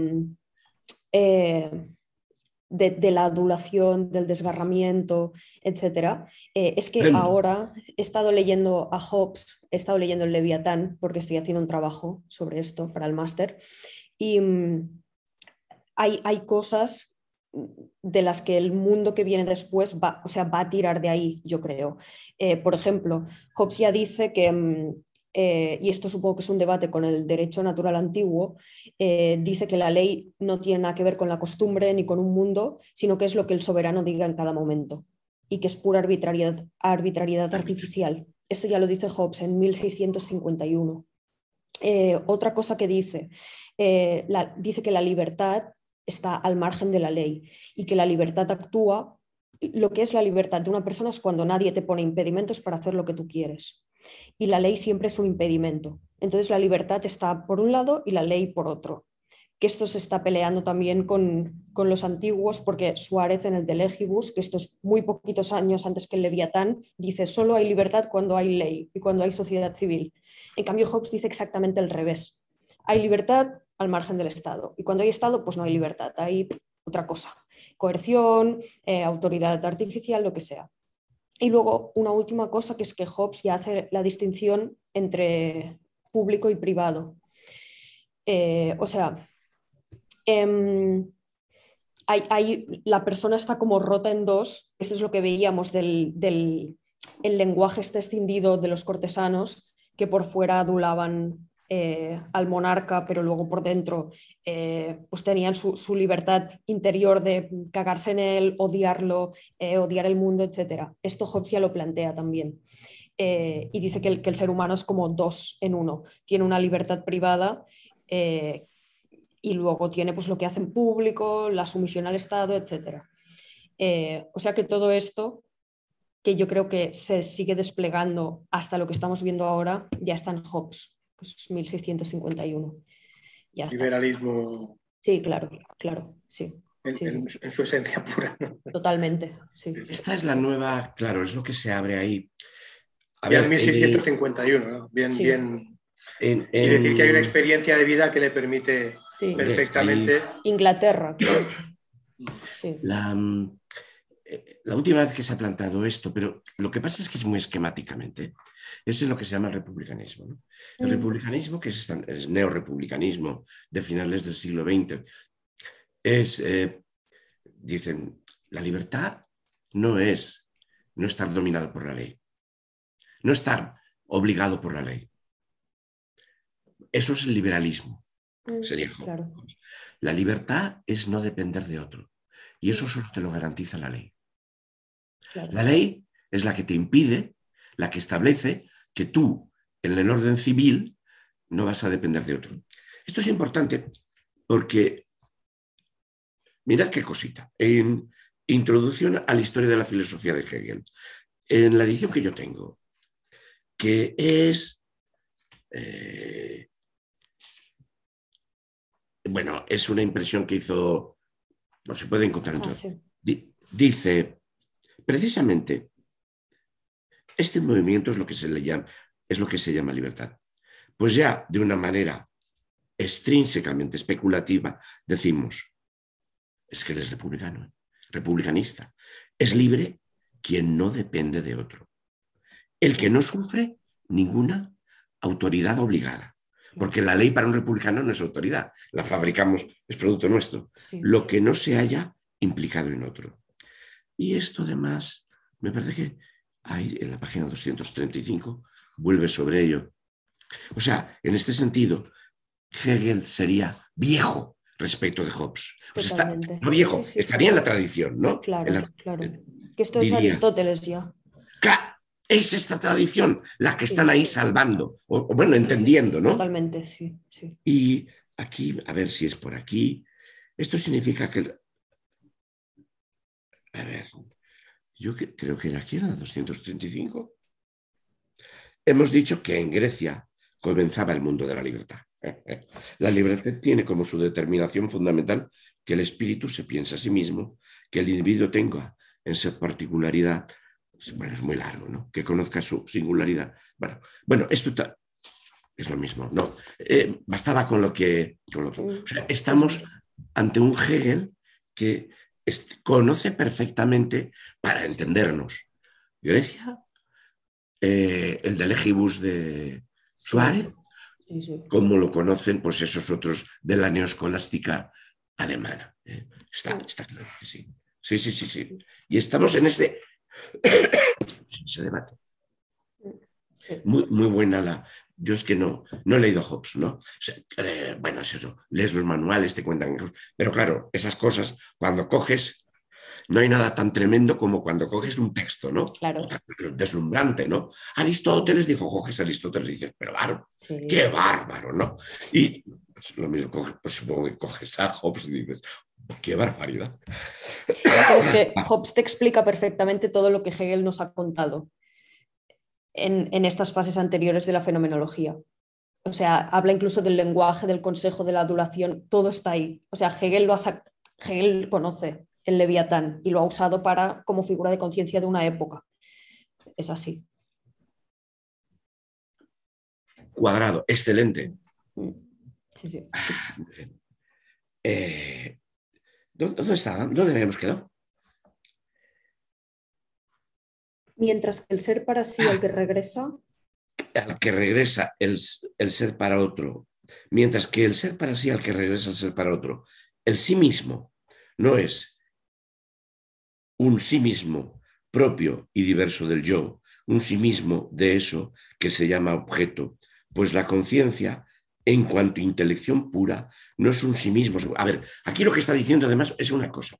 C: de la adulación, del desgarramiento, etcétera. Es que ahora he estado leyendo a Hobbes, he estado leyendo el Leviatán, porque estoy haciendo un trabajo sobre esto para el máster, y hay cosas de las que el mundo que viene después va a tirar de ahí, yo creo. Por ejemplo, Hobbes ya dice que y esto supongo que es un debate con el derecho natural antiguo, dice que la ley no tiene nada que ver con la costumbre ni con un mundo, sino que es lo que el soberano diga en cada momento y que es pura arbitrariedad artificial. Esto ya lo dice Hobbes en 1651. Otra cosa que dice, dice que la libertad está al margen de la ley y que la libertad actúa, lo que es la libertad de una persona es cuando nadie te pone impedimentos para hacer lo que tú quieres. Y la ley siempre es un impedimento. Entonces la libertad está por un lado y la ley por otro. Que esto se está peleando también con los antiguos, porque Suárez en el de Legibus, que esto es muy poquitos años antes que el Leviatán, dice solo hay libertad cuando hay ley y cuando hay sociedad civil. En cambio, Hobbes dice exactamente al revés. Hay libertad al margen del Estado y cuando hay Estado, pues no hay libertad, hay otra cosa. Coerción, autoridad artificial, lo que sea. Y luego una última cosa, que es que Hobbes ya hace la distinción entre público y privado. O sea, la persona está como rota en dos. Esto es lo que veíamos del el lenguaje este escindido de los cortesanos, que por fuera adulaban al monarca, pero luego por dentro pues tenían su libertad interior de cagarse en él, odiarlo, odiar el mundo, etc. Esto Hobbes ya lo plantea también. Y dice que el ser humano es como dos en uno. Tiene una libertad privada y luego tiene pues lo que hace en público, la sumisión al Estado, etc. O sea que todo esto, que yo creo que se sigue desplegando hasta lo que estamos viendo ahora, ya está en Hobbes, que es 1651. Ya está.
A: Liberalismo.
C: Sí, claro, sí.
A: En su esencia pura, ¿no?
C: Totalmente, sí.
B: Esta es la nueva, claro, es lo que se abre ahí.
A: A ver, 1651, ¿no? Bien,
C: sí.
A: bien. Quiere decir que hay una experiencia de vida que le permite perfectamente.
C: Inglaterra, claro. Sí.
B: La última vez que se ha planteado esto, pero lo que pasa es que es muy esquemáticamente, es en lo que se llama el republicanismo, ¿no? El republicanismo, que es el neorepublicanismo de finales del siglo XX, dicen, la libertad no es no estar dominado por la ley, no estar obligado por la ley. Eso es el liberalismo. Sería
C: claro.
B: La libertad es no depender de otro. Y eso solo te lo garantiza la ley. Claro. La ley es la que te impide, la que establece que tú, en el orden civil, no vas a depender de otro. Esto es importante porque, mirad qué cosita, en Introducción a la historia de la filosofía de Hegel, en la edición que yo tengo, que es... bueno, es una impresión que hizo, no se puede encontrar en todo. Sí. Dice, Precisamente, este movimiento es lo que se llama libertad. Pues ya de una manera extrínsecamente especulativa decimos, es que él es republicano, republicanista. Es libre quien no depende de otro. El que no sufre ninguna autoridad obligada. Porque la ley para un republicano no es autoridad, la fabricamos, es producto nuestro. Sí. Lo que no se haya implicado en otro. Y esto además, me parece que hay en la página 235, vuelve sobre ello. O sea, en este sentido, Hegel sería viejo respecto de Hobbes. Pues no viejo, sí, estaría en la tradición, ¿no?
C: Claro, claro. Que esto diría, es Aristóteles ya.
B: Claro, es esta tradición la que están ahí salvando, o bueno, entendiendo, ¿no?
C: Totalmente, sí.
B: Y aquí, a ver si es por aquí. Esto significa que... A ver, yo creo que era aquí en la 235. Hemos dicho que en Grecia comenzaba el mundo de la libertad. La libertad tiene como su determinación fundamental que el espíritu se piensa a sí mismo, que el individuo tenga en su particularidad, bueno, es muy largo, ¿no? Que conozca su singularidad. Bueno, esto es lo mismo, ¿no? Bastaba con lo que... Con lo otro. O sea, estamos ante un Hegel que conoce perfectamente, para entendernos, Grecia, el de Legibus de Suárez, como lo conocen pues esos otros de la neoscolástica alemana. Está claro que sí. Sí. Y estamos en ese debate. Muy buena Yo es que no he leído Hobbes, ¿no? Bueno, es eso. Lees los manuales, te cuentan cosas. Pero claro, esas cosas, cuando coges, no hay nada tan tremendo como cuando coges un texto, ¿no?
C: Claro.
B: Deslumbrante, ¿no? Aristóteles dijo, coges a Aristóteles y dices, pero bárbaro, qué bárbaro, ¿no? Y pues, lo mismo, pues supongo que coges a Hobbes y dices, qué barbaridad.
C: Pero es que Hobbes te explica perfectamente todo lo que Hegel nos ha contado en estas fases anteriores de la fenomenología. O sea, habla incluso del lenguaje, del consejo, de la adulación, todo está ahí. O sea, Hegel conoce el Leviatán y lo ha usado como figura de conciencia de una época. Es así.
B: Cuadrado, excelente.
C: Sí.
B: ¿Dónde estaba? ¿Dónde habíamos quedado?
C: Mientras que el ser para sí, al que regresa...
B: Al que regresa el ser para otro. Mientras que el ser para sí, al que regresa el ser para otro. El sí mismo no es un sí mismo propio y diverso del yo, un sí mismo de eso que se llama objeto, pues la conciencia, en cuanto a intelección pura, no es un sí mismo. A ver, aquí lo que está diciendo además es una cosa.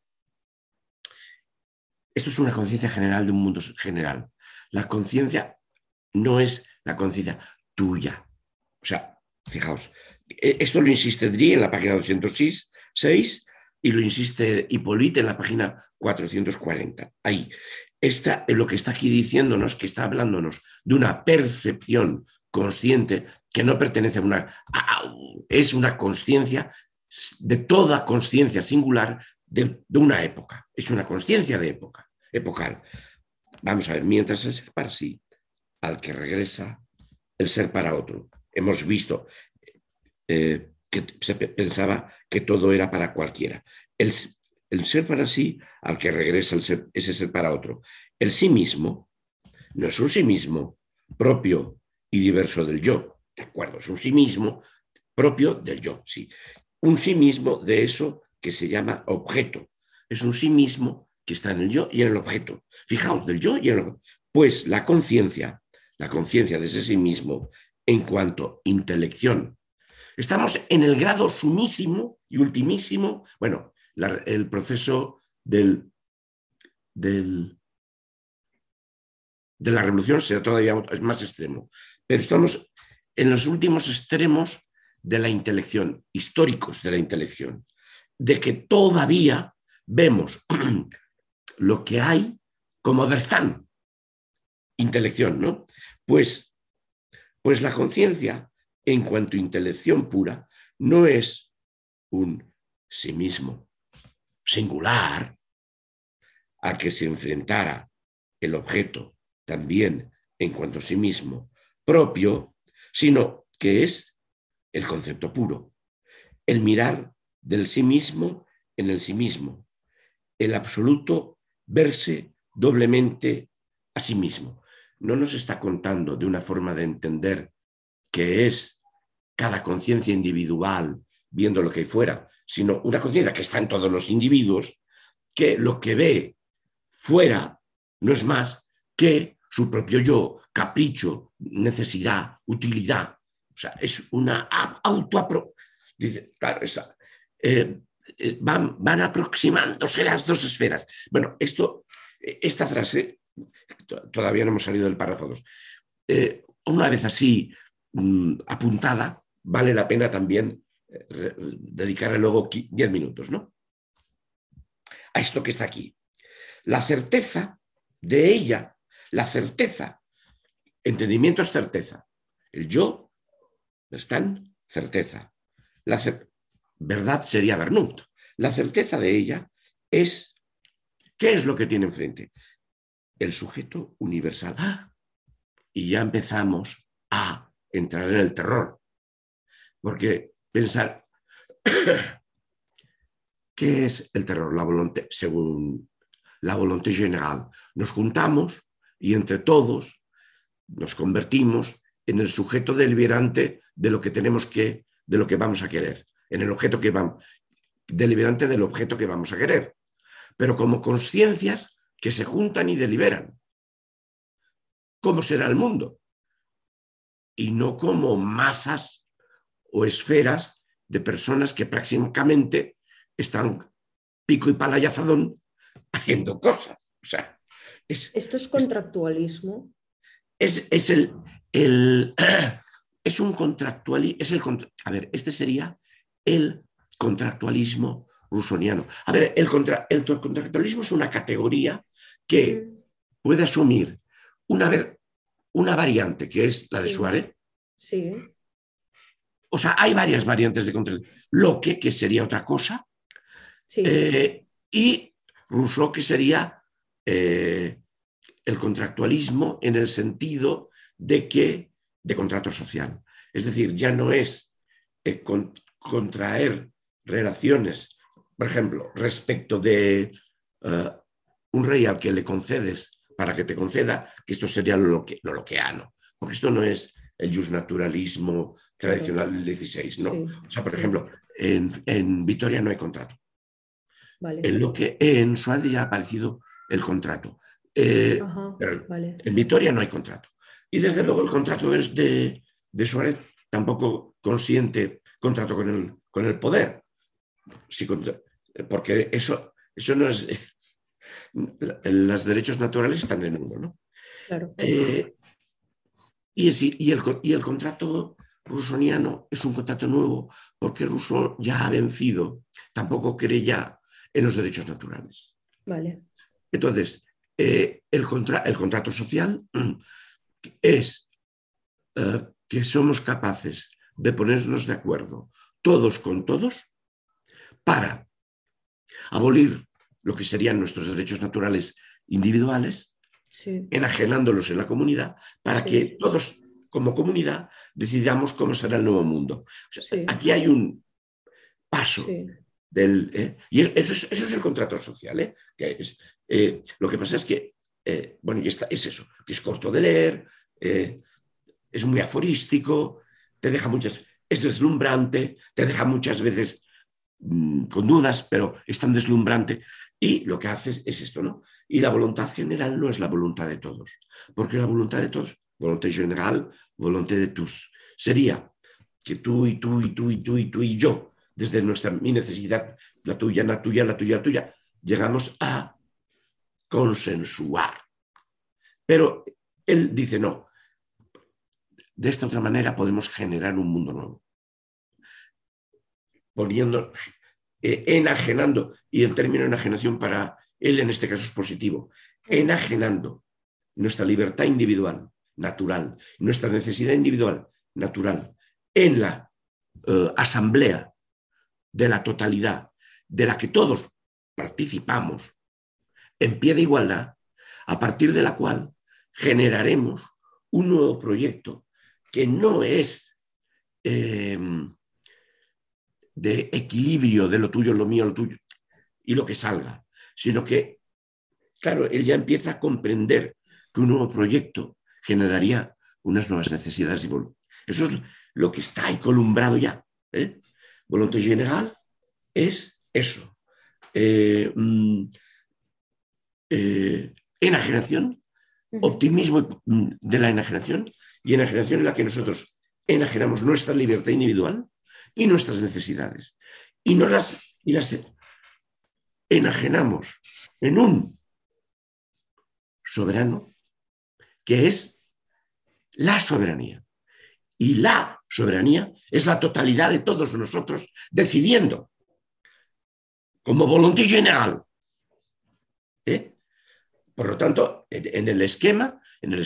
B: Esto es una conciencia general de un mundo general. La conciencia no es la conciencia tuya. O sea, fijaos, esto lo insiste Drie en la página 206 y lo insiste Hippolyte en la página 440. Ahí. Lo que está aquí diciéndonos, que está hablándonos de una percepción consciente que no pertenece es una consciencia de toda consciencia singular de una época. Es una consciencia de época, epocal. Vamos a ver, mientras el ser para sí, al que regresa el ser para otro. Hemos visto que se pensaba que todo era para cualquiera. El ser para sí, al que regresa ese ser para otro. El sí mismo no es un sí mismo propio y diverso del yo, ¿de acuerdo? Es un sí mismo propio del yo, sí. Un sí mismo de eso que se llama objeto. Es un sí mismo que está en el yo y en el objeto. Fijaos, del yo y en el objeto. Pues la conciencia de ese sí mismo en cuanto a intelección. Estamos en el grado sumísimo y ultimísimo, bueno, el proceso de la revolución será todavía más extremo, pero estamos en los últimos extremos de la intelección, históricos de la intelección, de que todavía vemos lo que hay como Verstand, intelección, ¿no? Pues la conciencia, en cuanto a intelección pura, no es un sí mismo singular, a que se enfrentara el objeto también en cuanto a sí mismo propio, sino que es el concepto puro, el mirar del sí mismo en el sí mismo, el absoluto verse doblemente a sí mismo. No nos está contando de una forma de entender que es cada conciencia individual viendo lo que hay fuera, sino una conciencia que está en todos los individuos, que lo que ve fuera no es más que su propio yo, capricho, necesidad, utilidad. O sea, es una autoapro... Dice, claro, van aproximándose las dos esferas. Bueno, esta frase, todavía no hemos salido del párrafo 2. Una vez así apuntada, vale la pena también dedicarle luego 10 minutos, ¿no? A esto que está aquí. La certeza de ella, la certeza, entendimiento es certeza. El yo está en certeza. Verdad sería Vernunft. La certeza de ella es, ¿qué es lo que tiene enfrente? El sujeto universal. ¡Ah! Y ya empezamos a entrar en el terror. Porque pensar, ¿qué es el terror? La voluntad, según la voluntad general. Nos juntamos y entre todos nos convertimos en el sujeto deliberante de lo que tenemos que, de lo que vamos a querer, en el objeto que vamos, deliberante del objeto que vamos a querer, pero como conciencias que se juntan y deliberan. ¿Cómo será el mundo? Y no como masas o esferas de personas que prácticamente están pico y pala y azadón haciendo cosas. O sea,
C: ¿esto es contractualismo?
B: Es un contractualismo. A ver, este sería el contractualismo rusoniano. A ver, el contractualismo es una categoría que puede asumir una variante, que es la de Suárez.
C: Sí.
B: O sea, hay varias variantes de contractualismo. Locke, que sería otra cosa,
C: sí.
B: Y Rousseau, que sería el contractualismo en el sentido de contrato social. Es decir, ya no es contraer relaciones, por ejemplo, respecto de un rey al que le concedes para que te conceda, que esto sería lo lockeano, porque esto no es el justnaturalismo tradicional del 16, ¿no? Sí, o sea, por ejemplo, en Vitoria no hay contrato. Vale. En Suárez ya ha aparecido el contrato. Pero vale. En Vitoria no hay contrato. Y desde luego el contrato de Suárez tampoco consiente contrato con el poder. Sí, porque eso no es... los derechos naturales están en uno, ¿no?
C: Claro.
B: Y el contrato rusoniano es un contrato nuevo porque Rousseau ya ha vencido, tampoco cree ya en los derechos naturales.
C: Vale.
B: Entonces, el contrato social es que somos capaces de ponernos de acuerdo todos con todos para abolir lo que serían nuestros derechos naturales individuales, sí, enajenándolos en la comunidad, para sí, que todos como comunidad decidamos cómo será el nuevo mundo. O sea, sí. Aquí hay un paso. Sí. Y eso es el contrato social. Que es, lo que pasa es que, bueno, y es eso, que es corto de leer, es muy aforístico, es deslumbrante, te deja muchas veces con dudas, pero es tan deslumbrante. Y lo que haces es esto, ¿no? Y la voluntad general no es la voluntad de todos, porque la voluntad de todos, voluntad general, voluntad de tous, sería que tú y tú y tú y tú y tú y yo, desde mi necesidad, la tuya, la tuya, la tuya, la tuya, llegamos a consensuar. Pero él dice, no, de esta otra manera podemos generar un mundo nuevo. Poniendo, enajenando, y el término enajenación para él en este caso es positivo, enajenando nuestra libertad individual, natural, nuestra necesidad individual, natural, en la asamblea de la totalidad de la que todos participamos, en pie de igualdad, a partir de la cual generaremos un nuevo proyecto que no es de equilibrio de lo tuyo, lo mío, lo tuyo y lo que salga, sino que, claro, él ya empieza a comprender que un nuevo proyecto generaría unas nuevas necesidades. Eso es lo que está ahí columbrado ya. Volonté générale es eso. Enajenación, optimismo de la enajenación, y enajenación en la que nosotros enajenamos nuestra libertad individual y nuestras necesidades. Y las enajenamos en un soberano que es la soberanía. Y la soberanía es la totalidad de todos nosotros decidiendo como volonté générale. Por lo tanto, en el esquema,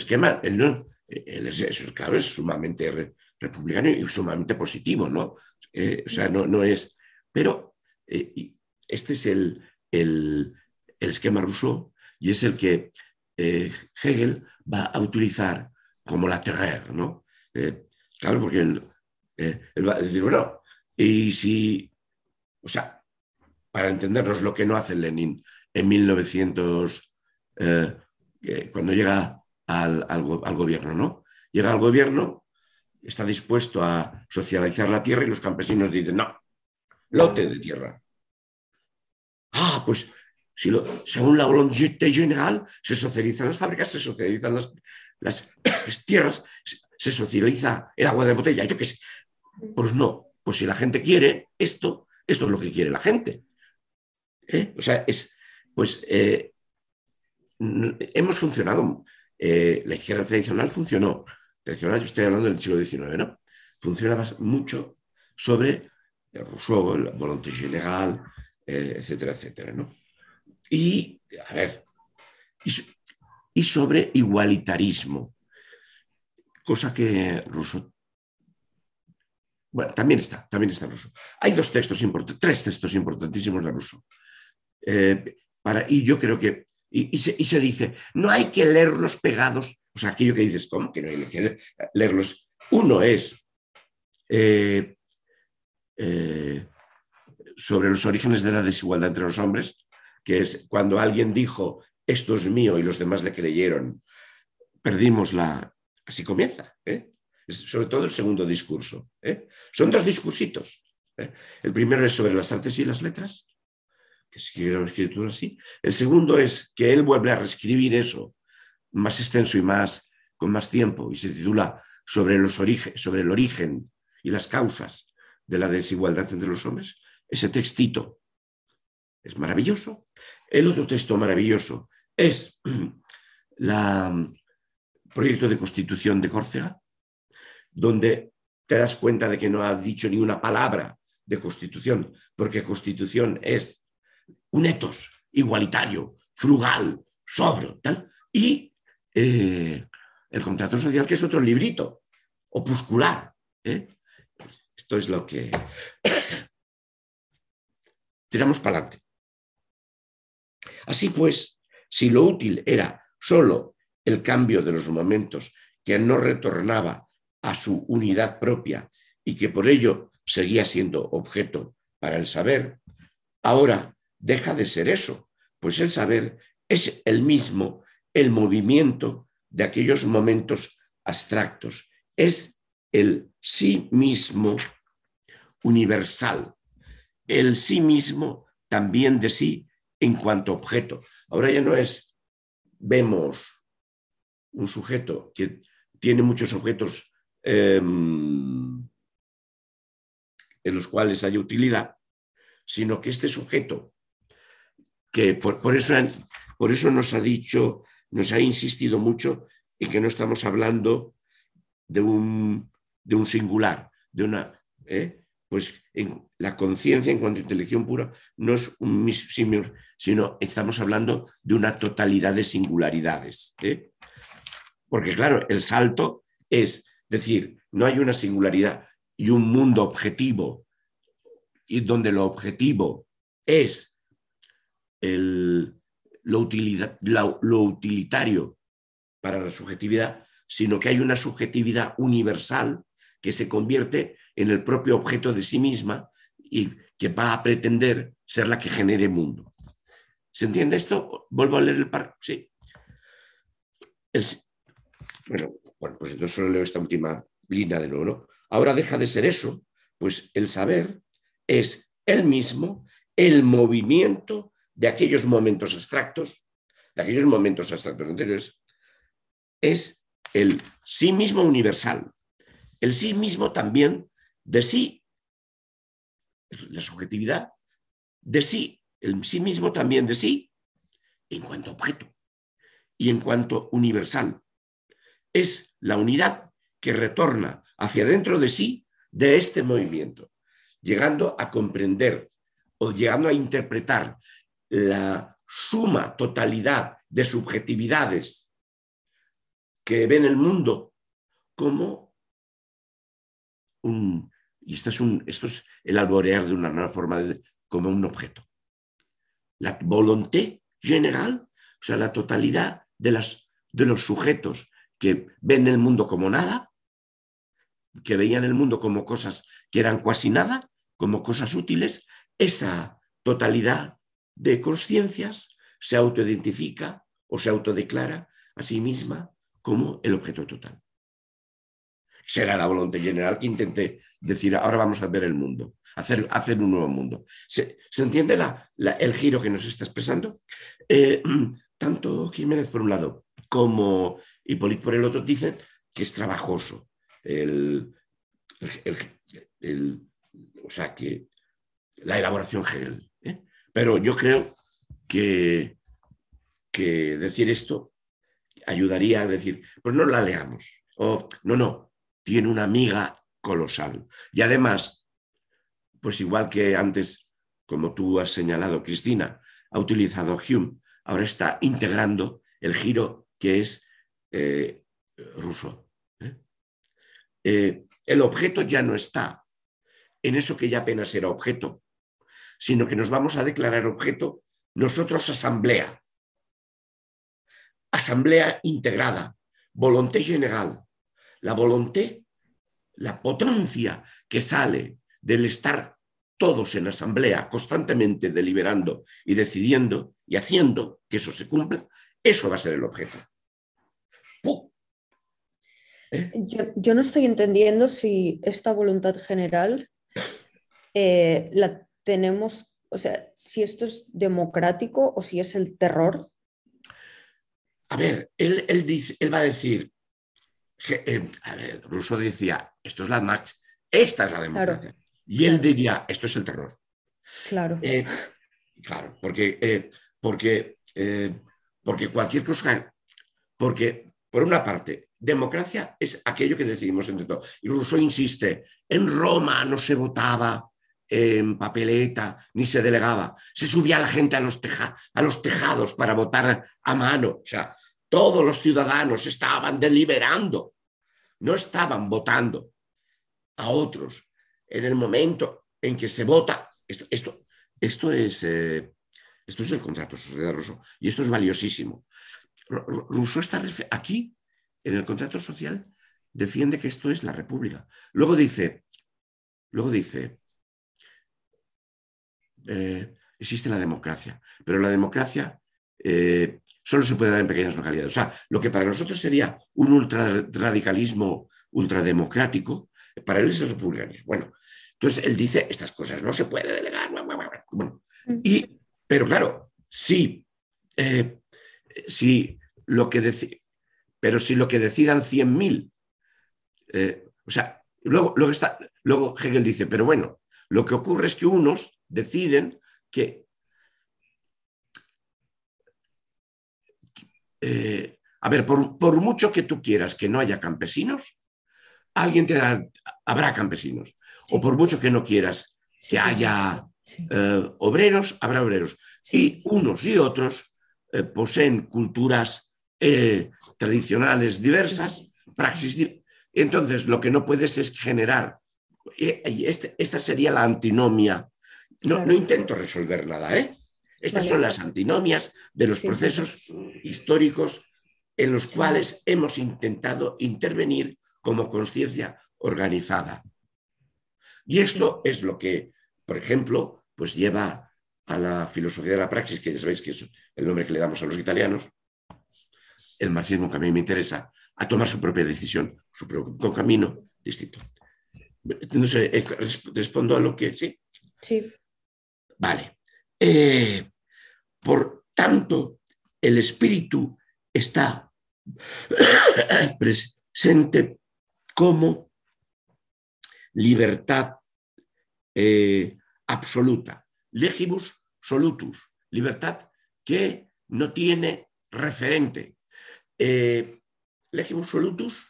B: claro, es sumamente republicano y sumamente positivo, ¿no? O sea, no es... Pero este es el esquema Rousseau y es el que Hegel va a utilizar como la terreur, ¿no? Claro, porque él va a decir, bueno, y si... O sea, para entendernos lo que no hace Lenin en 1900... cuando llega al gobierno, ¿no? Llega al gobierno, está dispuesto a socializar la tierra y los campesinos dicen, no, lote de tierra. Ah, pues según la volonté générale se socializan las fábricas, se socializan las tierras, se socializa el agua de botella, yo qué sé. Pues no, pues si la gente quiere esto es lo que quiere la gente. O sea, hemos funcionado, la izquierda tradicional funcionó, tradicional, yo estoy hablando del siglo XIX, ¿no? Funcionaba mucho sobre Rousseau, el volonté générale, etcétera, etcétera, ¿no? Y, a ver, y sobre igualitarismo, cosa que Rousseau, bueno, también está Rousseau. Hay tres textos importantísimos de Rousseau. Y yo creo que y se dice, no hay que leerlos pegados, o sea, aquello que dices, ¿cómo que no hay que leerlos? Uno es sobre los orígenes de la desigualdad entre los hombres, que es cuando alguien dijo, esto es mío y los demás le creyeron, perdimos la... Así comienza, sobre todo el segundo discurso. Son dos discursitos. El primero es sobre las artes y las letras, que es escritura así. El segundo es que él vuelve a reescribir eso más extenso y con más tiempo, y se titula sobre el origen y las causas de la desigualdad entre los hombres. Ese textito es maravilloso. El otro texto maravilloso es el proyecto de Constitución de Córcega, donde te das cuenta de que no ha dicho ni una palabra de Constitución, porque Constitución es un etos igualitario, frugal, sobrio, tal, y el contrato social, que es otro librito, opuscular. Esto es lo que tiramos para adelante. Así pues, si lo útil era solo el cambio de los momentos que no retornaba a su unidad propia y que por ello seguía siendo objeto para el saber, ahora deja de ser eso, pues el saber es el mismo, el movimiento de aquellos momentos abstractos, es el sí mismo universal, el sí mismo también de sí en cuanto objeto. Ahora ya no vemos un sujeto que tiene muchos objetos en los cuales hay utilidad, sino que este sujeto, que por eso nos ha insistido mucho en que no estamos hablando de un singular, pues en la conciencia en cuanto a intelección pura no es un símil, sino estamos hablando de una totalidad de singularidades. Porque claro, el salto es decir, no hay una singularidad y un mundo objetivo, y donde lo objetivo es lo utilitario para la subjetividad, sino que hay una subjetividad universal que se convierte en el propio objeto de sí misma y que va a pretender ser la que genere mundo. ¿Se entiende esto? ¿Vuelvo a leer el párrafo? Sí. Bueno, pues entonces solo leo esta última línea de nuevo, ¿no? Ahora deja de ser eso, pues el saber es él mismo el movimiento de aquellos momentos abstractos, anteriores, es el sí mismo universal, el sí mismo también de sí, la subjetividad de sí, el sí mismo también de sí, en cuanto a objeto y en cuanto universal. Es la unidad que retorna hacia dentro de sí de este movimiento, llegando a comprender o llegando a interpretar la suma totalidad de subjetividades que ven el mundo como y esto es el alborear de una nueva forma como un objeto. La volonté general, o sea, la totalidad de los sujetos que ven el mundo como nada, que veían el mundo como cosas que eran casi nada, como cosas útiles, esa totalidad de conciencias se autoidentifica o se autodeclara a sí misma como el objeto total. Será la voluntad general que intente decir, ahora vamos a ver el mundo, hacer un nuevo mundo. ¿Se entiende el giro que nos está expresando? Tanto Jiménez por un lado como Hipólito por el otro dicen que es trabajoso. O sea, que la elaboración Hegel. Pero yo creo que decir esto ayudaría a decir, pues no la leamos. O no, tiene una amiga colosal. Y además, pues igual que antes, como tú has señalado, Cristina, ha utilizado Hume, ahora está integrando el giro que es Rousseau. El objeto ya no está en eso que ya apenas era objeto, sino que nos vamos a declarar objeto nosotros asamblea integrada, volonté general. La volonté, la potencia que sale del estar todos en asamblea, constantemente deliberando y decidiendo y haciendo que eso se cumpla, eso va a ser el objeto.
C: Yo no estoy entendiendo si esta voluntad general la tenemos, o sea, si esto es democrático o si es el terror.
B: A ver, él va a decir, a ver, Rousseau decía, esto es la max, esta es la democracia. Claro, y él diría, esto es el terror.
C: Claro.
B: Claro, porque cualquier cosa, porque por una parte, democracia es aquello que decidimos entre todos. Y Rousseau insiste, en Roma no se votaba en papeleta, ni se delegaba, se subía la gente a los tejados para votar a mano. O sea, todos los ciudadanos estaban deliberando, no estaban votando a otros. En el momento en que se vota, esto es el contrato social de Rousseau y esto es valiosísimo. Rousseau está aquí, en el contrato social, defiende que esto es la república. Luego dice existe la democracia, pero la democracia solo se puede dar en pequeñas localidades. O sea, lo que para nosotros sería un ultrarradicalismo ultrademocrático, para él es el republicanismo. Bueno, entonces él dice estas cosas, no se puede delegar. Bueno, pero claro, si lo que decidan 100.000, o sea, luego Hegel dice, pero bueno, lo que ocurre es que unos deciden que a ver, por mucho que tú quieras que no haya campesinos, habrá campesinos. Sí. O por mucho que no quieras que haya obreros, habrá obreros. Sí. Y unos y otros poseen culturas tradicionales diversas, praxis. Entonces, lo que no puedes es generar. Esta sería la antinomia. No intento resolver nada, Estas son las antinomias de los procesos históricos en los cuales hemos intentado intervenir como conciencia organizada. Y esto es lo que, por ejemplo, pues lleva a la filosofía de la praxis, que ya sabéis que es el nombre que le damos a los italianos, el marxismo, que a mí me interesa, a tomar su propia decisión, su propio camino distinto. No sé, respondo a lo que... Sí.
C: Sí.
B: Vale. Por tanto, el espíritu está presente como libertad absoluta. Legibus solutus, libertad que no tiene referente. Legibus solutus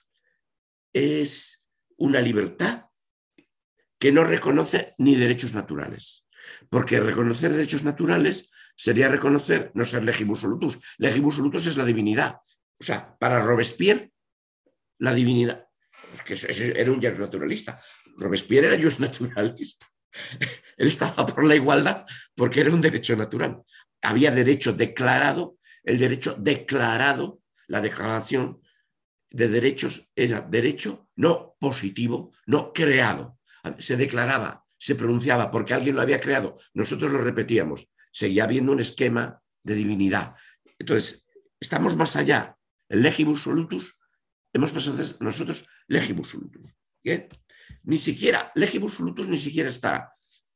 B: es una libertad que no reconoce ni derechos naturales, porque reconocer derechos naturales sería reconocer no ser legibus solutus. Legibus solutus es la divinidad. O sea, para Robespierre, la divinidad, pues que era un just naturalista. Robespierre era just naturalista. Él estaba por la igualdad porque era un derecho natural. Había derecho declarado, el derecho declarado, la declaración de derechos era derecho no positivo, no creado. Se declaraba, se pronunciaba porque alguien lo había creado. Nosotros lo repetíamos. Seguía habiendo un esquema de divinidad. Entonces, estamos más allá. El legibus solutus, hemos pasado a ser nosotros legibus solutus. ¿Bien? Ni siquiera, legibus solutus ni siquiera está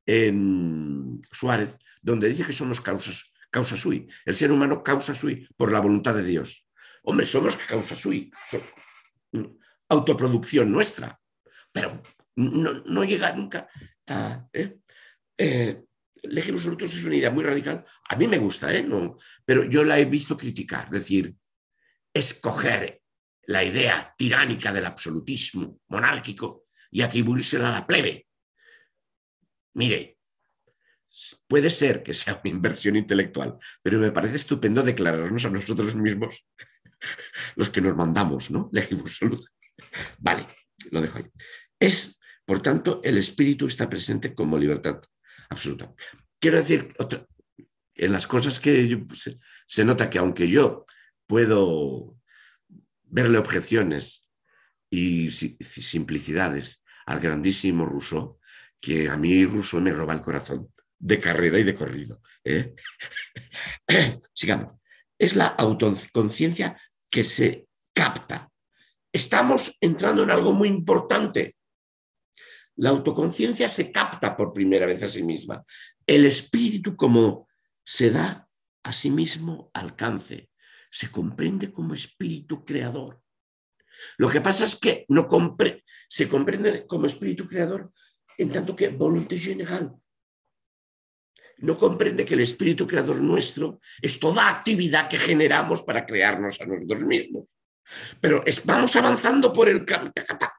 B: en Suárez, donde dice que somos causa sui. El ser humano causa sui por la voluntad de Dios. Hombre, somos causa sui, autoproducción nuestra, pero no llega nunca a... Legibus solutus es una idea muy radical. A mí me gusta, no, pero yo la he visto criticar, es decir, escoger la idea tiránica del absolutismo monárquico y atribuírsela a la plebe. Mire, puede ser que sea una inversión intelectual, pero me parece estupendo declararnos a nosotros mismos los que nos mandamos, ¿no? Legibus solutus. Vale, lo dejo ahí. Por tanto, el espíritu está presente como libertad absoluta. Quiero decir, en las cosas que se nota que aunque yo puedo verle objeciones y simplicidades al grandísimo Rousseau, que a mí Rousseau me roba el corazón de carrera y de corrido. Sigamos. Es la autoconciencia que se capta. Estamos entrando en algo muy importante. La autoconciencia se capta por primera vez a sí misma. El espíritu, como se da a sí mismo alcance, se comprende como espíritu creador. Lo que pasa es que se comprende como espíritu creador en tanto que volonté general. No comprende que el espíritu creador nuestro es toda actividad que generamos para crearnos a nosotros mismos. Pero vamos avanzando por el camino.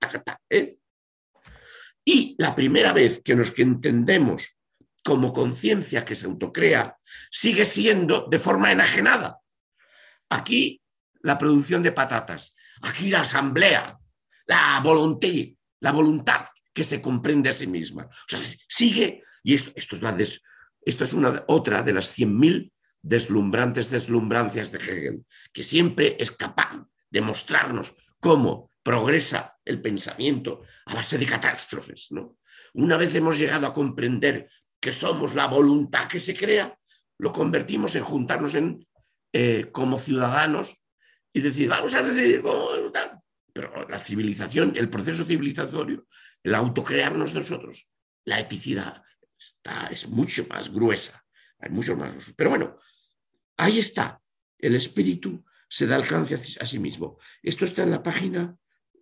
B: Y la primera vez que nos entendemos como conciencia que se autocrea sigue siendo de forma enajenada. Aquí la producción de patatas, aquí la asamblea, la voluntad que se comprende a sí misma. O sea, sigue, y esto es otra de las 100.000 deslumbrancias de Hegel, que siempre es capaz de mostrarnos cómo progresa el pensamiento a base de catástrofes, ¿no? Una vez hemos llegado a comprender que somos la voluntad que se crea, lo convertimos en juntarnos como ciudadanos y decir, vamos a decidir cómo... Pero la civilización, el proceso civilizatorio, el autocrearnos nosotros, la eticidad es mucho más gruesa, Pero bueno, ahí está, el espíritu se da alcance a sí mismo. Esto está en la página,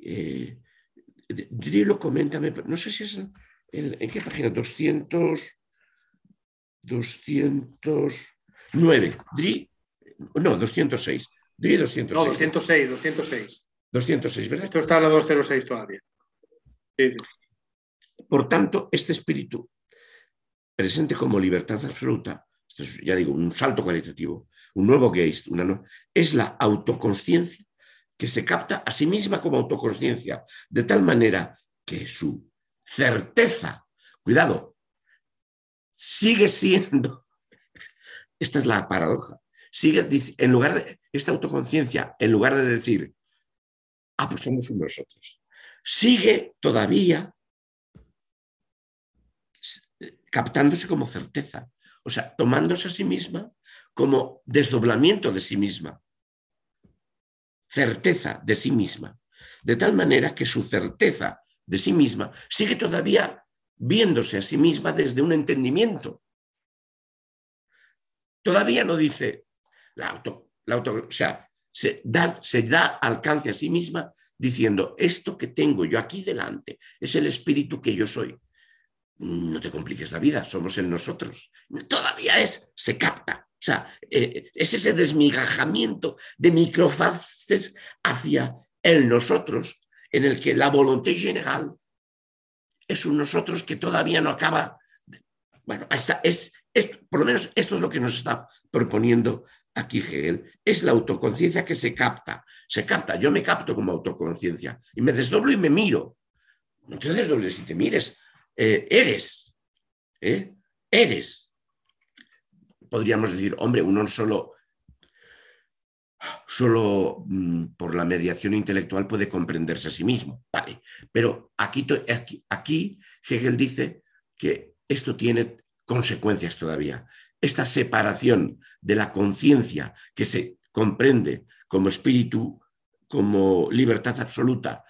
B: Dri lo comenta, no sé si es en qué página, 209. Dri, no, 206. Dri 206.
A: No, 206.
B: 206, ¿verdad?
A: Esto está en la 206 todavía. Sí.
B: Por tanto, este espíritu presente como libertad absoluta, esto es, ya digo, un salto cualitativo, un nuevo Geist, es la autoconsciencia que se capta a sí misma como autoconsciencia, de tal manera que su certeza, cuidado, sigue siendo esta es la paradoja. Sigue, en lugar de esta autoconciencia, en lugar de decir, pues somos nosotros, sigue todavía captándose como certeza, o sea, tomándose a sí misma como desdoblamiento de sí misma, certeza de sí misma, de tal manera que su certeza de sí misma sigue todavía viéndose a sí misma desde un entendimiento. Todavía no dice o sea, se da alcance a sí misma diciendo, esto que tengo yo aquí delante es el espíritu que yo soy. No te compliques la vida, somos el nosotros. Todavía se capta. O sea, es ese desmigajamiento de microfases hacia el nosotros, en el que la volonté general es un nosotros que todavía no acaba. Bueno, por lo menos esto es lo que nos está proponiendo aquí Hegel. Es la autoconciencia que se capta. Se capta, yo me capto como autoconciencia y me desdoblo y me miro. No te desdobles y te mires. Eres. Eres. Podríamos decir, hombre, uno solo por la mediación intelectual puede comprenderse a sí mismo. Vale. Pero aquí Hegel dice que esto tiene consecuencias todavía. Esta separación de la conciencia que se comprende como espíritu, como libertad absoluta,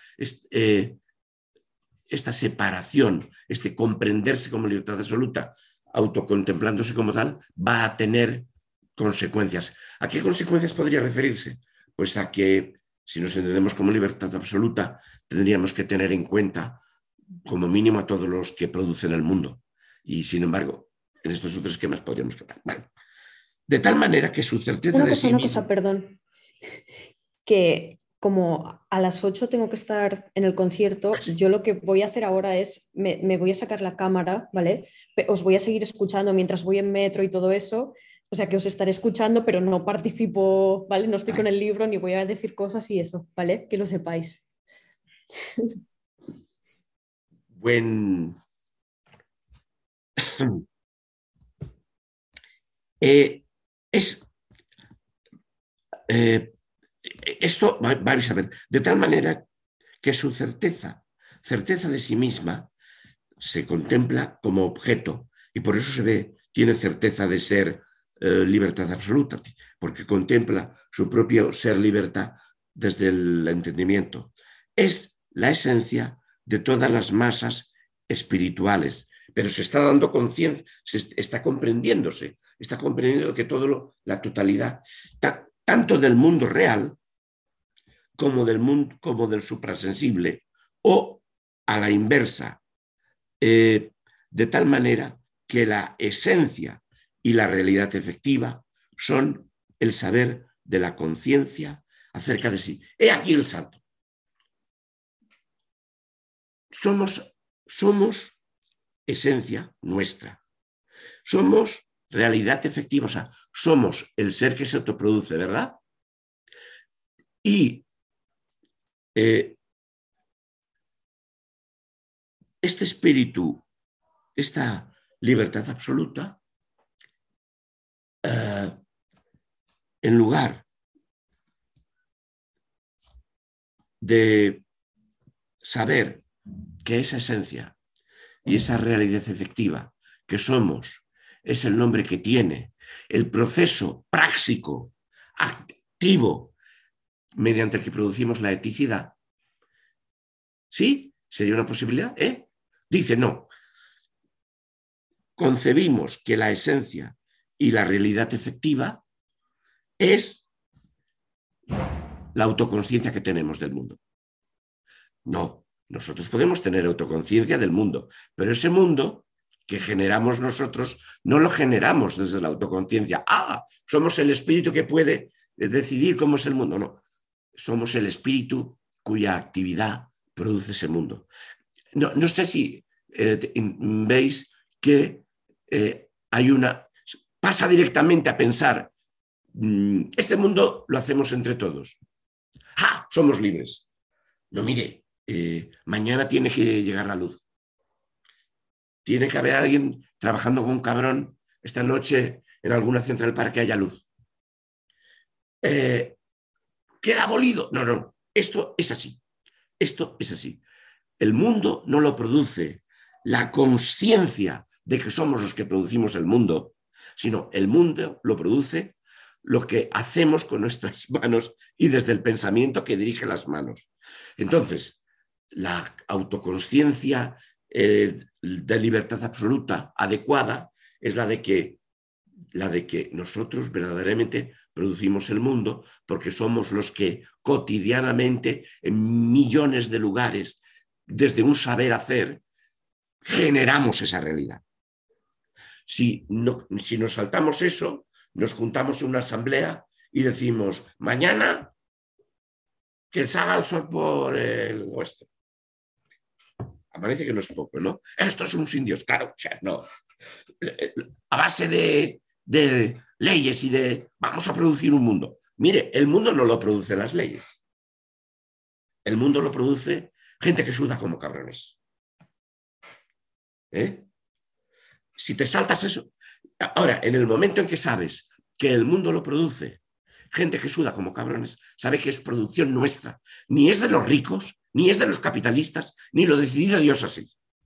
B: esta separación, este comprenderse como libertad absoluta, autocontemplándose como tal, va a tener consecuencias. ¿A qué consecuencias podría referirse? Pues a que, si nos entendemos como libertad absoluta, tendríamos que tener en cuenta, como mínimo, a todos los que producen el mundo. Y, sin embargo, en estos otros esquemas podríamos quedar. Bueno, de tal manera que su certeza de sí mismo...
C: Una cosa, perdón. Que como a las 8 tengo que estar en el concierto, yo lo que voy a hacer ahora es, me voy a sacar la cámara, ¿vale? Os voy a seguir escuchando mientras voy en metro y todo eso, o sea que os estaré escuchando, pero no participo, ¿vale? No estoy con el libro ni voy a decir cosas y eso, ¿vale? Que lo sepáis.
B: Buen... esto, vais a ver, de tal manera que su certeza de sí misma, se contempla como objeto y por eso tiene certeza de ser libertad absoluta, porque contempla su propio ser libertad desde el entendimiento. Es la esencia de todas las masas espirituales, pero se está dando conciencia, está comprendiéndose, está comprendiendo que la totalidad, tanto del mundo real como del suprasensible, o a la inversa, de tal manera que la esencia y la realidad efectiva son el saber de la conciencia acerca de sí. He aquí el salto. Somos esencia nuestra. Somos realidad efectiva, o sea, somos el ser que se autoproduce, ¿verdad? Y este espíritu, esta libertad absoluta, en lugar de saber que esa esencia y esa realidad efectiva que somos es el nombre que tiene el proceso práctico, activo, mediante el que producimos la eticidad, ¿sí? ¿Sería una posibilidad? Dice, no. Concebimos que la esencia y la realidad efectiva es la autoconsciencia que tenemos del mundo. No, nosotros podemos tener autoconciencia del mundo, pero ese mundo que generamos nosotros no lo generamos desde la autoconciencia. Somos el espíritu que puede decidir cómo es el mundo. No, somos el espíritu cuya actividad produce ese mundo. No sé si veis que pasa directamente a pensar, este mundo lo hacemos entre todos. Somos libres. No, mire, mañana tiene que llegar la luz. Tiene que haber alguien trabajando con un cabrón esta noche en alguna central para que haya luz. ¿Queda abolido? No, no, esto es así. Esto es así. El mundo no lo produce la conciencia de que somos los que producimos el mundo, sino el mundo lo produce lo que hacemos con nuestras manos y desde el pensamiento que dirige las manos. Entonces, la autoconsciencia de libertad absoluta adecuada es la de que nosotros verdaderamente producimos el mundo, porque somos los que cotidianamente en millones de lugares, desde un saber hacer, generamos esa realidad. Si nos saltamos eso, nos juntamos en una asamblea y decimos, mañana que salga el sol por el oeste. Amanece que no es poco, ¿no? Estos son indios, claro, o sea, no. A base de leyes y de vamos a producir un mundo. Mire, el mundo no lo producen las leyes. El mundo lo produce gente que suda como cabrones. Si te saltas eso... Ahora, en el momento en que sabes que el mundo lo produce gente que suda como cabrones, sabe que es producción nuestra. Ni es de los ricos, ni es de los capitalistas, ni lo decidido Dios así.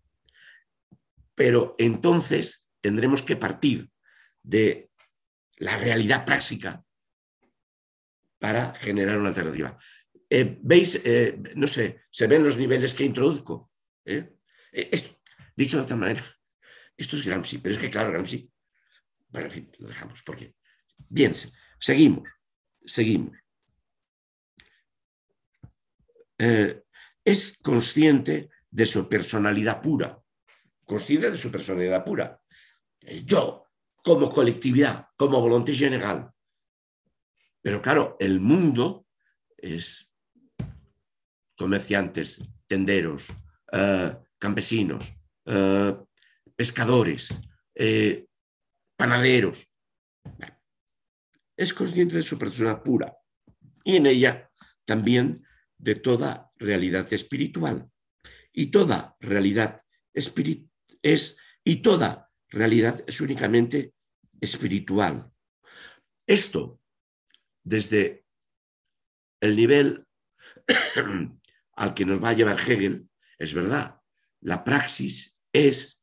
B: Pero entonces tendremos que partir de la realidad práctica para generar una alternativa. ¿Veis? No sé, se ven los niveles que introduzco. Dicho de otra manera, esto es Gramsci, pero es que claro, Gramsci, bueno, en fin, lo dejamos porque... Bien, seguimos. Es consciente de su personalidad pura, yo, como colectividad, como voluntad general. Pero claro, el mundo es comerciantes, tenderos, campesinos, pescadores, panaderos. Es consciente de su personalidad pura y en ella también de toda realidad espiritual. Y toda realidad es únicamente espiritual. Esto, desde el nivel al que nos va a llevar Hegel, es verdad. La praxis es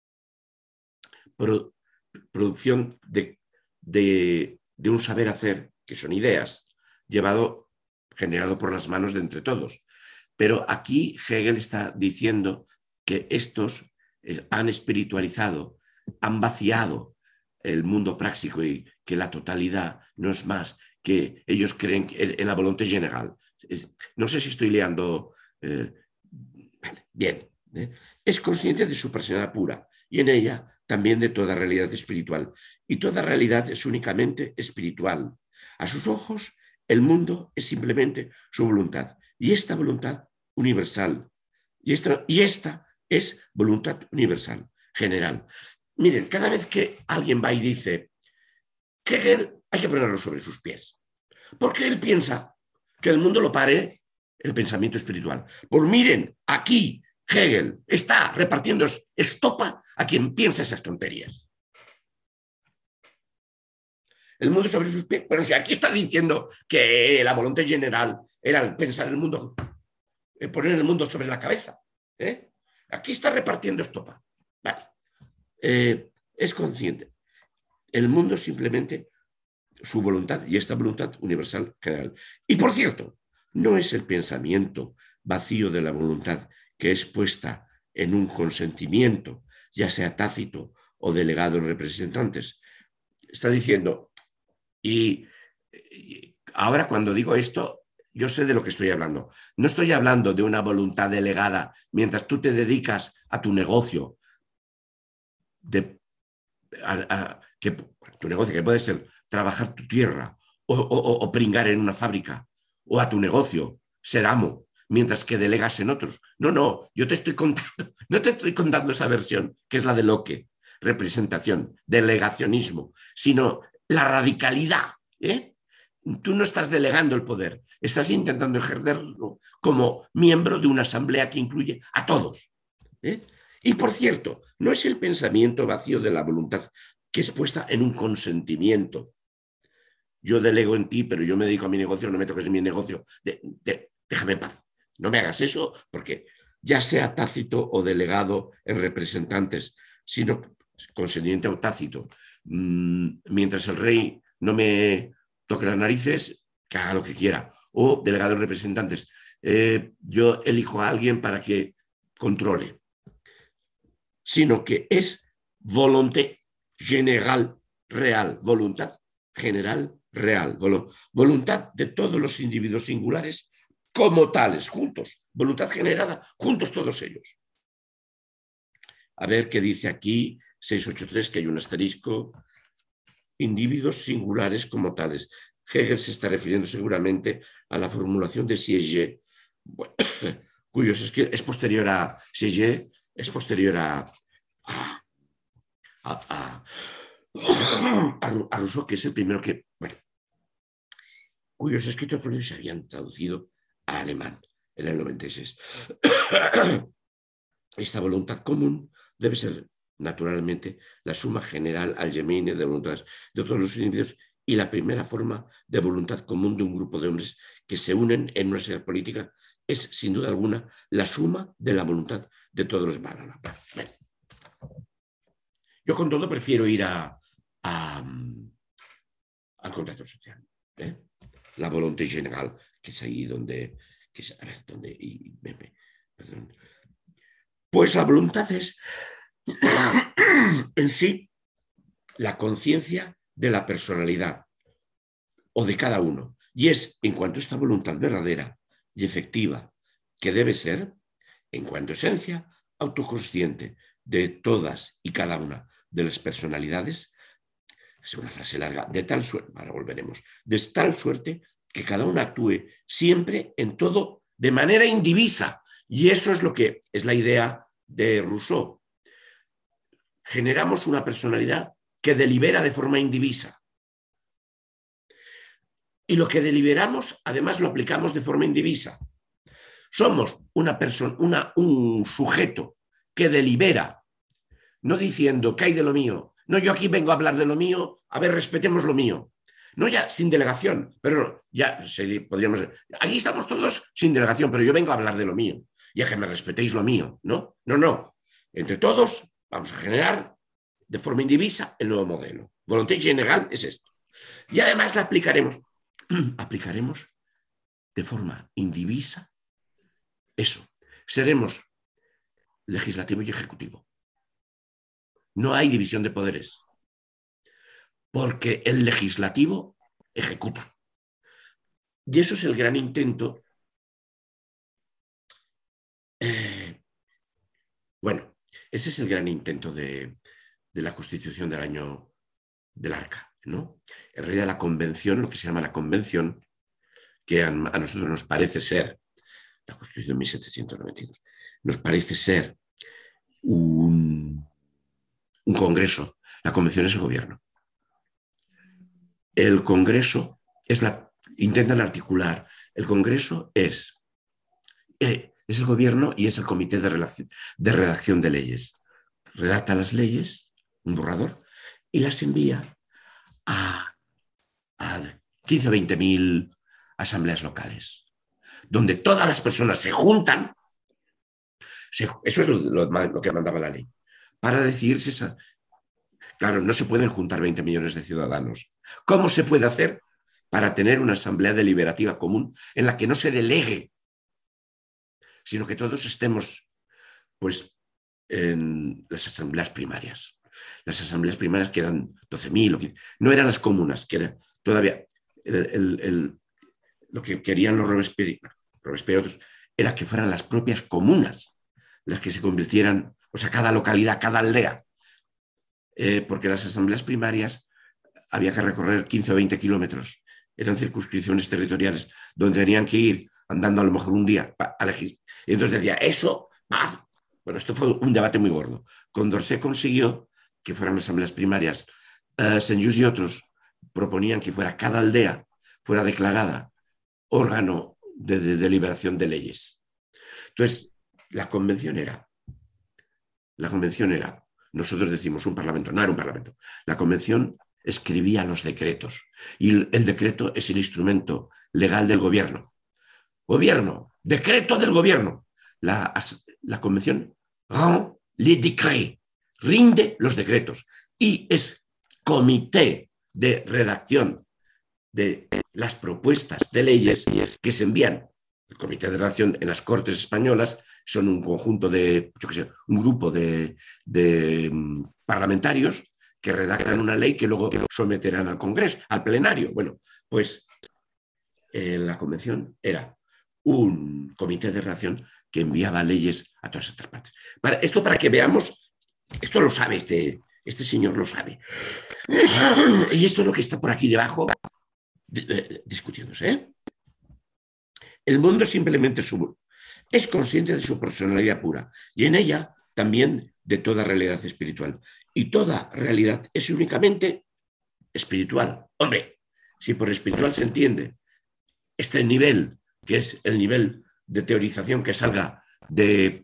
B: producción de un saber hacer, que son ideas, generado por las manos de entre todos. Pero aquí Hegel está diciendo que estos han espiritualizado, han vaciado el mundo práctico y que la totalidad no es más que ellos creen en la voluntad general. No sé si estoy liando. Vale, bien. Es consciente de su personalidad pura y en ella también de toda realidad espiritual. Y toda realidad es únicamente espiritual. A sus ojos, el mundo es simplemente su voluntad. Y esta voluntad universal. Y esta es voluntad universal, general. Miren, cada vez que alguien va y dice que Hegel hay que ponerlo sobre sus pies, porque él piensa que el mundo lo pare el pensamiento espiritual. Pues miren, aquí Hegel está repartiendo estopa a quien piensa esas tonterías. El mundo sobre sus pies, pero si aquí está diciendo que la voluntad general era el pensar el mundo, poner el mundo sobre la cabeza. Aquí está repartiendo estopa. Vale. Es consciente. El mundo simplemente su voluntad y esta voluntad universal general. Y por cierto, no es el pensamiento vacío de la voluntad que es puesta en un consentimiento, ya sea tácito o delegado en representantes. Está diciendo, y ahora cuando digo esto, yo sé de lo que estoy hablando. No estoy hablando de una voluntad delegada mientras tú te dedicas a tu negocio, tu negocio que puede ser trabajar tu tierra o pringar en una fábrica, o a tu negocio, ser amo, mientras que delegas en otros. No, yo te estoy contando, no te estoy contando esa versión, que es la de Locke, representación, delegacionismo, sino la radicalidad. Tú no estás delegando el poder, estás intentando ejercerlo como miembro de una asamblea que incluye a todos. Y por cierto, no es el pensamiento vacío de la voluntad que es puesta en un consentimiento. Yo delego en ti, pero yo me dedico a mi negocio, no me toques en mi negocio. Déjame en paz. No me hagas eso, porque ya sea tácito o delegado en representantes, sino consentimiento o tácito. Mientras el rey no me toque las narices, que haga lo que quiera. O delegado en representantes. Yo elijo a alguien para que controle. Sino que es volonté general real, voluntad general real, voluntad de todos los individuos singulares como tales, juntos, voluntad generada, juntos todos ellos. A ver qué dice aquí 683, que hay un asterisco, individuos singulares como tales. Hegel se está refiriendo seguramente a la formulación de Sieyès, bueno, cuyos es posterior a Sieyès, es posterior a Rousseau, que es el primero que, bueno, cuyos escritos se habían traducido al alemán en el 96. Esta voluntad común debe ser, naturalmente, la suma general algemene de voluntades de todos los individuos y la primera forma de voluntad común de un grupo de hombres que se unen en una sociedad política es, sin duda alguna, la suma de la voluntad de todos los humanos. Bueno. Yo con todo prefiero ir al contrato social. La voluntad general, que es ahí donde... perdón. Pues la voluntad es en sí la conciencia de la personalidad o de cada uno. Y es en cuanto a esta voluntad verdadera y efectiva que debe ser, en cuanto a esencia, autoconsciente de todas y cada una de las personalidades. Es una frase larga, de tal suerte, ahora volveremos, de tal suerte que cada una actúe siempre en todo de manera indivisa. Y eso es lo que es la idea de Rousseau. Generamos una personalidad que delibera de forma indivisa. Y lo que deliberamos, además, lo aplicamos de forma indivisa. Somos un sujeto que delibera, no diciendo ¿qué hay de lo mío? No, yo aquí vengo a hablar de lo mío, a ver, respetemos lo mío. No ya sin delegación, pero ya podríamos... Aquí estamos todos sin delegación, pero yo vengo a hablar de lo mío. Y a que me respetéis lo mío, ¿no? No. Entre todos vamos a generar de forma indivisa el nuevo modelo. Voluntad general es esto. Y además la aplicaremos de forma indivisa eso. Seremos legislativo y ejecutivo. No hay división de poderes, porque el legislativo ejecuta. Y eso es el gran intento. Bueno, ese es el gran intento de la Constitución del año del Arca, ¿no? En realidad la convención, lo que se llama la convención, que a nosotros nos parece ser, la Constitución de 1792, nos parece ser un congreso. La convención es el gobierno. El congreso intentan articular. El congreso es el gobierno y es el comité de redacción de leyes. Redacta las leyes, un borrador, y las envía a 15 o 20.000 asambleas locales, donde todas las personas se juntan. Eso es lo que mandaba la ley. Para decidirse esa... Claro, no se pueden juntar 20 millones de ciudadanos. ¿Cómo se puede hacer para tener una asamblea deliberativa común en la que no se delegue, sino que todos estemos, pues, en las asambleas primarias? Las asambleas primarias, que eran 12.000 o 15, no eran las comunas, que era todavía lo que querían los Robespierre y otros, era que fueran las propias comunas las que se convirtieran, o sea, cada localidad, cada aldea, porque las asambleas primarias había que recorrer 15 o 20 kilómetros, eran circunscripciones territoriales donde tenían que ir andando a lo mejor un día a elegir. Y entonces decía, eso, bueno, esto fue un debate muy gordo. Condorcet consiguió que fueran asambleas primarias. Saint-Just y otros proponían que fuera cada aldea, fuera declarada órgano de deliberación de leyes. Entonces, la convención era nosotros decimos un parlamento, no era un parlamento. La convención escribía los decretos y el decreto es el instrumento legal del gobierno. Gobierno, decreto del gobierno. La convención rend les décrets, rinde los decretos y es comité de redacción de las propuestas de leyes que se envían. El comité de redacción en las Cortes españolas son un conjunto de, yo qué sé, un grupo de parlamentarios que redactan una ley que luego someterán al Congreso, al plenario. Bueno, pues la convención era un comité de redacción que enviaba leyes a todas estas partes. Esto para que veamos, esto lo sabe este señor, lo sabe. Y esto es lo que está por aquí debajo discutiéndose. El mundo simplemente es consciente de su personalidad pura y en ella también de toda realidad espiritual. Y toda realidad es únicamente espiritual. Hombre, si por espiritual se entiende este nivel, que es el nivel de teorización que salga de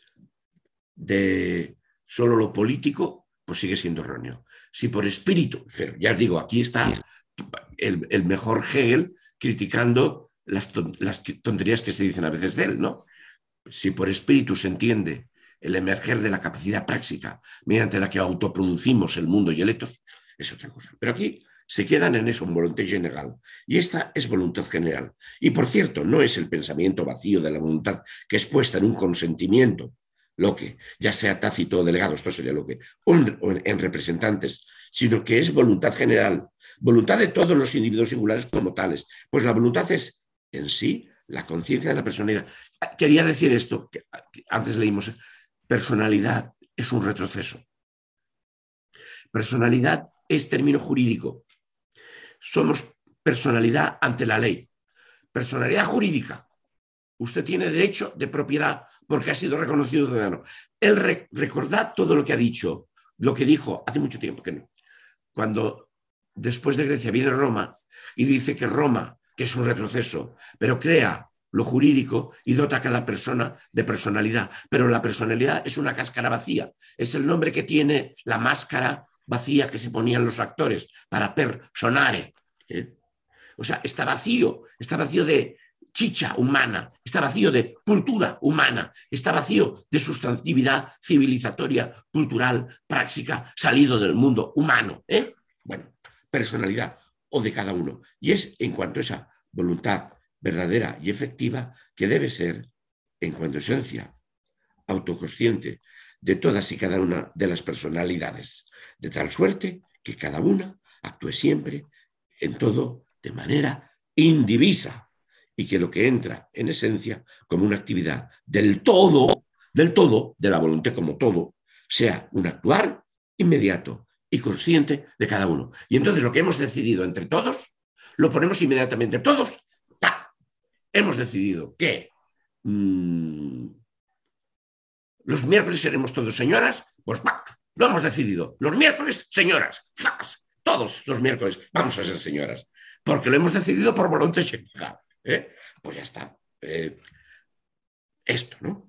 B: solo lo político, pues sigue siendo erróneo. Si por espíritu, pero ya os digo, aquí está el mejor Hegel criticando las tonterías que se dicen a veces de él, ¿no? Si por espíritu se entiende el emerger de la capacidad práctica mediante la que autoproducimos el mundo y el etos, es otra cosa. Pero aquí se quedan en eso, en voluntad general. Y esta es voluntad general. Y por cierto, no es el pensamiento vacío de la voluntad que es puesta en un consentimiento, lo que, ya sea tácito o delegado, esto sería lo que, en representantes, sino que es voluntad general, voluntad de todos los individuos singulares como tales. Pues la voluntad es en sí la conciencia de la personalidad. Quería decir esto, que antes leímos, personalidad es un retroceso. Personalidad es término jurídico. Somos personalidad ante la ley. Personalidad jurídica. Usted tiene derecho de propiedad porque ha sido reconocido ciudadano. Recordad todo lo que ha dicho, lo que dijo hace mucho tiempo, que no. Cuando después de Grecia viene Roma y dice que Roma, que es un retroceso, pero crea lo jurídico y dota a cada persona de personalidad. Pero la personalidad es una cáscara vacía. Es el nombre que tiene la máscara vacía que se ponían los actores para personare. O sea, está vacío de chicha humana, está vacío de cultura humana, está vacío de sustantividad civilizatoria, cultural, práctica, salido del mundo humano. Bueno, personalidad o de cada uno. Y es en cuanto a esa voluntad verdadera y efectiva que debe ser, en cuanto a esencia, autoconsciente de todas y cada una de las personalidades, de tal suerte que cada una actúe siempre en todo de manera indivisa y que lo que entra en esencia como una actividad del todo, de la voluntad como todo, sea un actuar inmediato y consciente de cada uno. Y entonces lo que hemos decidido entre todos, lo ponemos inmediatamente todos. ¡Ta! Hemos decidido que los miércoles seremos todos señoras, pues ¡pac! Lo hemos decidido. Los miércoles, señoras. ¡Fac! Todos los miércoles vamos a ser señoras. Porque lo hemos decidido por voluntad general. Pues ya está. Esto, ¿no?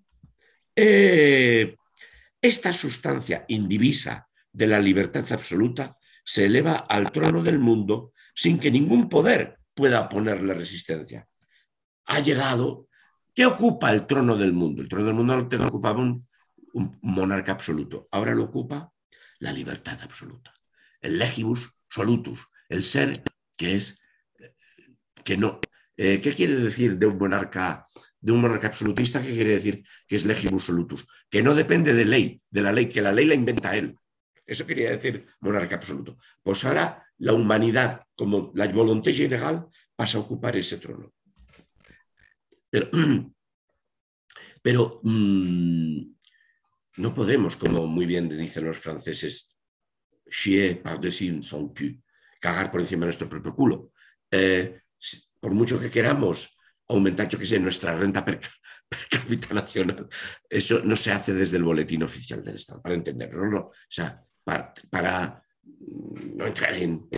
B: Esta sustancia indivisa de la libertad absoluta se eleva al trono del mundo sin que ningún poder pueda oponerle resistencia. Ha llegado. ¿Qué ocupa el trono del mundo? El trono del mundo antes lo ocupaba un monarca absoluto. Ahora lo ocupa la libertad absoluta. El legibus solutus, el ser que es que no. ¿Qué quiere decir de un monarca absolutista? ¿Qué quiere decir que es legibus solutus? Que no depende de la ley, que la ley la inventa él. Eso quería decir monarca absoluto. Pues ahora la humanidad, como la voluntad general, pasa a ocupar ese trono. Pero no podemos, como muy bien dicen los franceses, chier par-dessus son cul, cagar por encima de nuestro propio culo. Por mucho que queramos aumentar, yo que sé, nuestra renta per cápita nacional, eso no se hace desde el boletín oficial del Estado, para entenderlo, ¿no? O sea, para no entrar en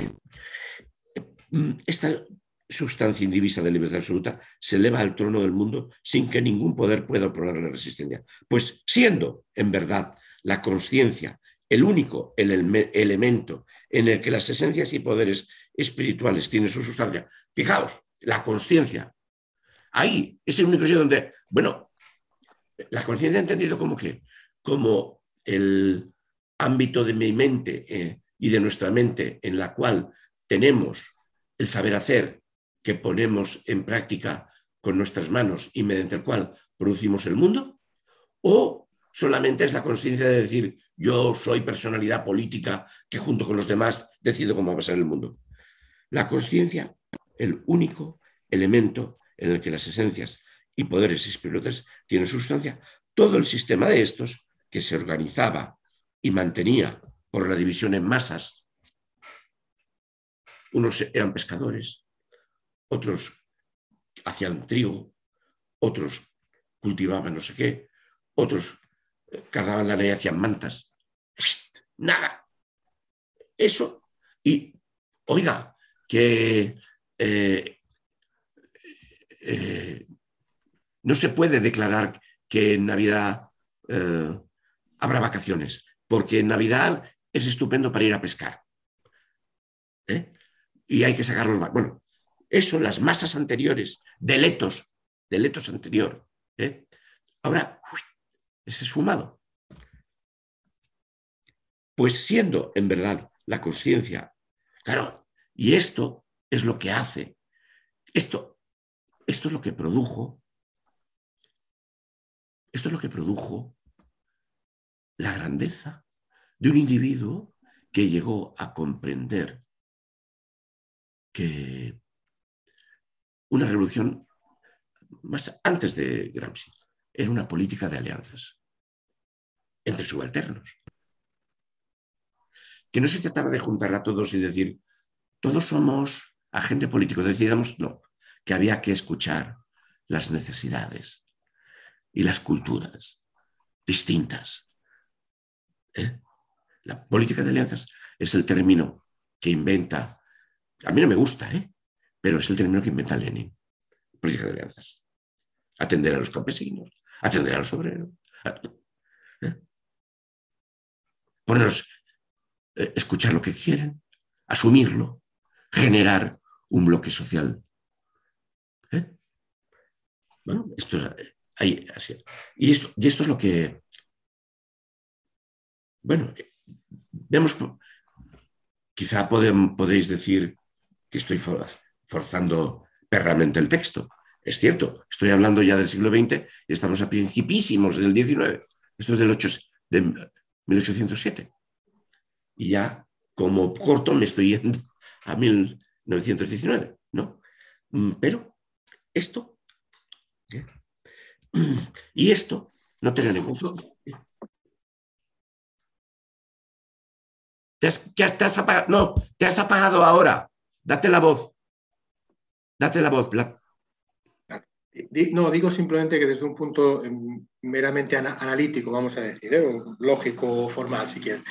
B: esta sustancia indivisa de libertad absoluta se eleva al trono del mundo sin que ningún poder pueda oponerle resistencia. Pues siendo, en verdad, la consciencia el único elemento en el que las esencias y poderes espirituales tienen su sustancia. Fijaos, la conciencia. Ahí es el único sitio donde, bueno, la conciencia entendido como que, como el ámbito de mi mente y de nuestra mente en la cual tenemos el saber hacer que ponemos en práctica con nuestras manos y mediante el cual producimos el mundo, o solamente es la conciencia de decir yo soy personalidad política que junto con los demás decido cómo va a ser el mundo. La conciencia, el único elemento en el que las esencias y poderes espirituales tienen sustancia, todo el sistema de estos que se organizaba y mantenía por la división en masas. Unos eran pescadores, otros hacían trigo, otros cultivaban no sé qué, otros cargaban lana y hacían mantas. Nada. Eso. Y, oiga, que no se puede declarar que en Navidad habrá vacaciones, porque en Navidad es estupendo para ir a pescar. Y hay que sacar los barcos. Bueno, eso, las masas anteriores, de letos anterior. Ahora, es esfumado. Pues siendo en verdad la conciencia, claro, y esto es lo que hace, esto es lo que produjo, esto es lo que produjo la grandeza de un individuo que llegó a comprender que una revolución, más antes de Gramsci, era una política de alianzas entre subalternos. Que no se trataba de juntar a todos y decir, todos somos agente político, decidamos, no, que había que escuchar las necesidades y las culturas distintas. La política de alianzas es el término que inventa, a mí no me gusta, pero es el término que inventa Lenin, política de alianzas. Atender a los campesinos, atender a los obreros, ponernos, escuchar lo que quieren, asumirlo, generar un bloque social. Bueno, esto es ahí, así. Y esto es lo que, bueno, vemos, quizá podéis decir que estoy forzando perramente el texto. Es cierto, estoy hablando ya del siglo XX y estamos a principísimos del XIX. Esto es de 1807. Y ya, como corto, me estoy yendo a 1919, ¿no? Pero esto, y esto no tiene ningún sentido. ¿Te has apagado? No, te has apagado ahora. Date la voz. Date la voz, Vlad.
A: No, digo simplemente que desde un punto meramente analítico, vamos a decir, o lógico o formal, si quieres.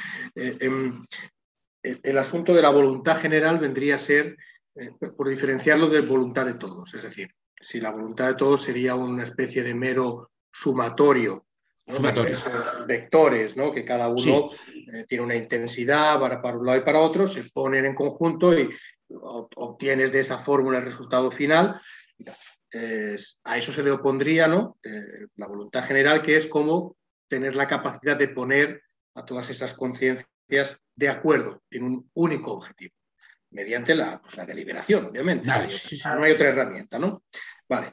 A: El asunto de la voluntad general vendría a ser, por diferenciarlo de voluntad de todos. Es decir, si la voluntad de todos sería una especie de mero sumatorio, ¿no? De diversos vectores, ¿no? Que cada uno tiene una intensidad para un lado y para otro, se ponen en conjunto y obtienes de esa fórmula el resultado final. A eso se le opondría, ¿no? La voluntad general, que es como tener la capacidad de poner a todas esas conciencias de acuerdo en un único objetivo, mediante la deliberación, obviamente.
B: Vale,
A: no hay otra herramienta, ¿no? Vale.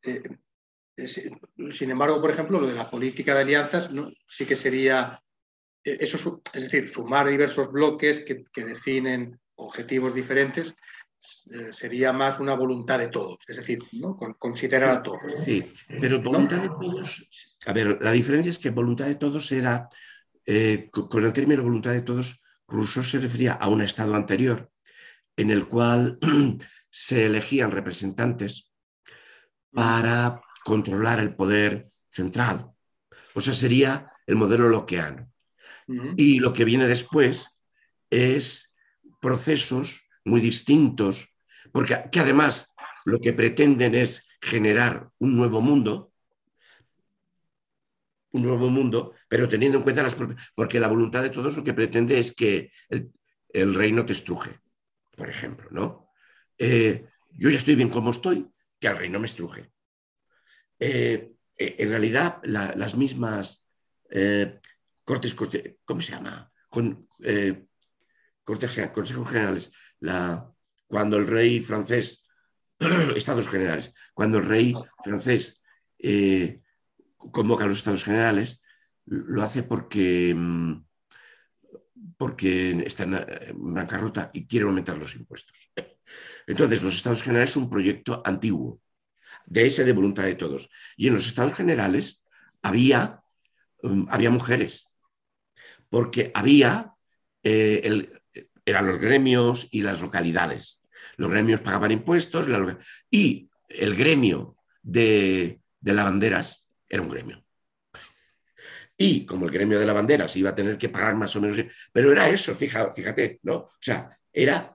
A: Sin embargo, por ejemplo, lo de la política de alianzas, ¿no? Sí que sería eso, es decir, sumar diversos bloques que definen objetivos diferentes. Sería más una voluntad de todos, es decir, ¿no? Considerar a todos.
B: Sí, pero voluntad de todos, a ver, la diferencia es que voluntad de todos era, con el término voluntad de todos, Rousseau se refería a un estado anterior en el cual se elegían representantes para controlar el poder central. O sea, sería el modelo lockeano. Y lo que viene después es procesos muy distintos, porque que además lo que pretenden es generar un nuevo mundo un nuevo mundo, pero teniendo en cuenta porque la voluntad de todos lo que pretende es que el rey no te estruje, por ejemplo, ¿no? Yo ya estoy bien como estoy, que el rey no me estruje. En realidad, las mismas cortes, ¿cómo se llama? Consejos generales, cuando el rey francés, estados generales, cuando el rey francés convoca a los estados generales, lo hace porque está en bancarrota y quiere aumentar los impuestos. Entonces, los estados generales es un proyecto antiguo, de ese de voluntad de todos. Y en los estados generales había mujeres, porque eran los gremios y las localidades. Los gremios pagaban impuestos y el gremio de lavanderas era un gremio. Y como el gremio de lavanderas iba a tener que pagar más o menos, pero era eso, fíjate, ¿no? O sea, era...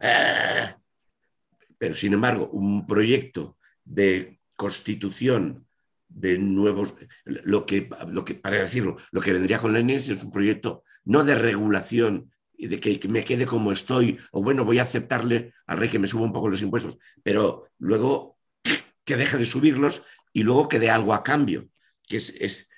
B: pero sin embargo, un proyecto de constitución de nuevos, para decirlo, lo que vendría con Lenin es un proyecto no de regulación y de que me quede como estoy, o bueno, voy a aceptarle al rey que me suba un poco los impuestos, pero luego que deje de subirlos y luego que dé algo a cambio, que es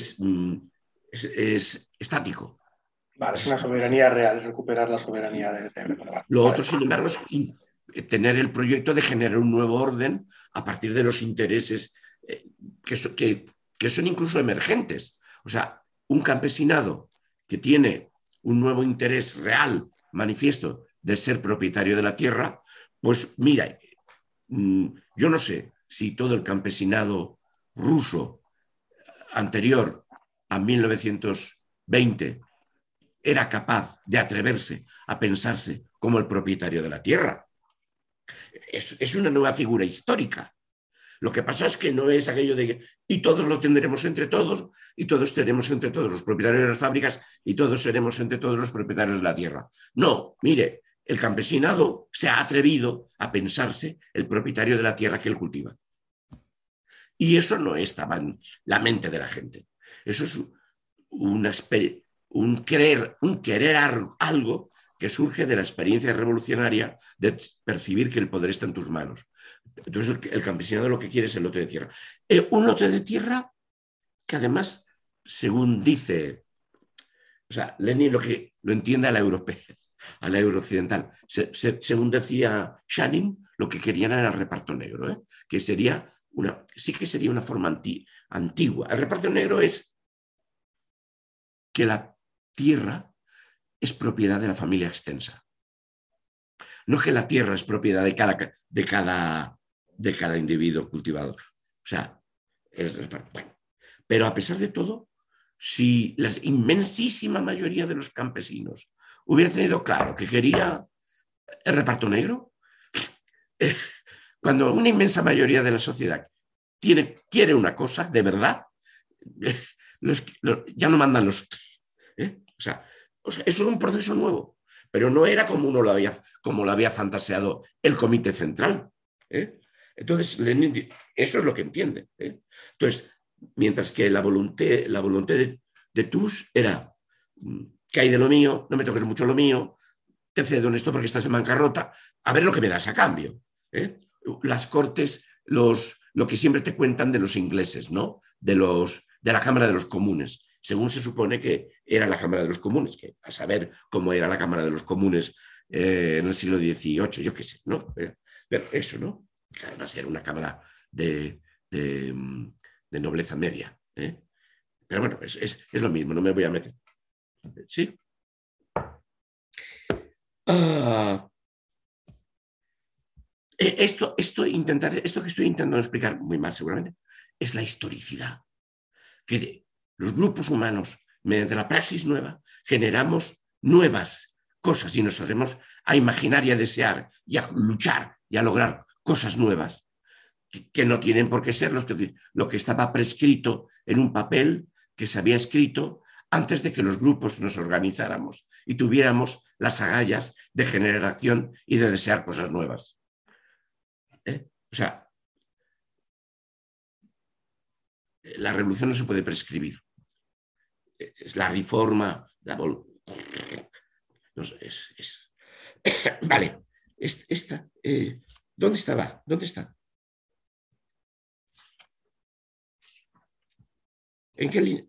B: estático.
A: Vale, es una soberanía real, recuperar la soberanía de
B: Lo otro, sin embargo, es tener el proyecto de generar un nuevo orden a partir de los intereses que son incluso emergentes. O sea, un campesinado que tiene un nuevo interés real, manifiesto, de ser propietario de la tierra, pues mira, yo no sé si todo el campesinado ruso anterior a 1920 era capaz de atreverse a pensarse como el propietario de la tierra. Es una nueva figura histórica. Lo que pasa es que no es aquello de y todos lo tendremos entre todos y todos seremos entre todos los propietarios de las fábricas y todos seremos entre todos los propietarios de la tierra. No, mire, el campesinado se ha atrevido a pensarse el propietario de la tierra que él cultiva. Y eso no estaba en la mente de la gente. Eso es un querer algo que surge de la experiencia revolucionaria de percibir que el poder está en tus manos. Entonces el campesinado lo que quiere es el lote de tierra. Un lote de tierra que además, según dice, o sea, Lenin lo entiende a la europea, a la eurooccidental. Según decía Shanin, lo que querían era el reparto negro, que sería sí que sería una forma antigua. El reparto negro es que la tierra es propiedad de la familia extensa. No es que la tierra es propiedad de cada individuo cultivador. O sea, bueno. Pero a pesar de todo, si la inmensísima mayoría de los campesinos hubiera tenido claro que quería el reparto negro, cuando una inmensa mayoría de la sociedad quiere una cosa de verdad, ya no mandan los... O sea, eso es un proceso nuevo, pero no era como lo había fantaseado el Comité Central. Entonces, Lenin, eso es lo que entiende. Entonces, mientras que la voluntad de Tus era que hay de lo mío, no me toques mucho lo mío, te cedo en esto porque estás en bancarrota, a ver lo que me das a cambio. Las cortes, lo que siempre te cuentan de los ingleses, ¿no? De la Cámara de los Comunes, según se supone que era la Cámara de los Comunes, que a saber cómo era la Cámara de los Comunes en el siglo XVIII, yo qué sé, ¿no? Pero eso, ¿no? Que además era una Cámara de nobleza media. Pero bueno, es lo mismo, no me voy a meter. ¿Sí? Esto que estoy intentando explicar muy mal seguramente es la historicidad, que los grupos humanos, mediante la praxis nueva, generamos nuevas cosas y nos haremos a imaginar y a desear y a luchar y a lograr cosas nuevas que no tienen por qué ser lo que estaba prescrito en un papel que se había escrito antes de que los grupos nos organizáramos y tuviéramos las agallas de generación y de desear cosas nuevas. O sea, la revolución no se puede prescribir. es la reforma, no sé, vale, esta, ¿dónde estaba? ¿Dónde está? ¿En qué línea?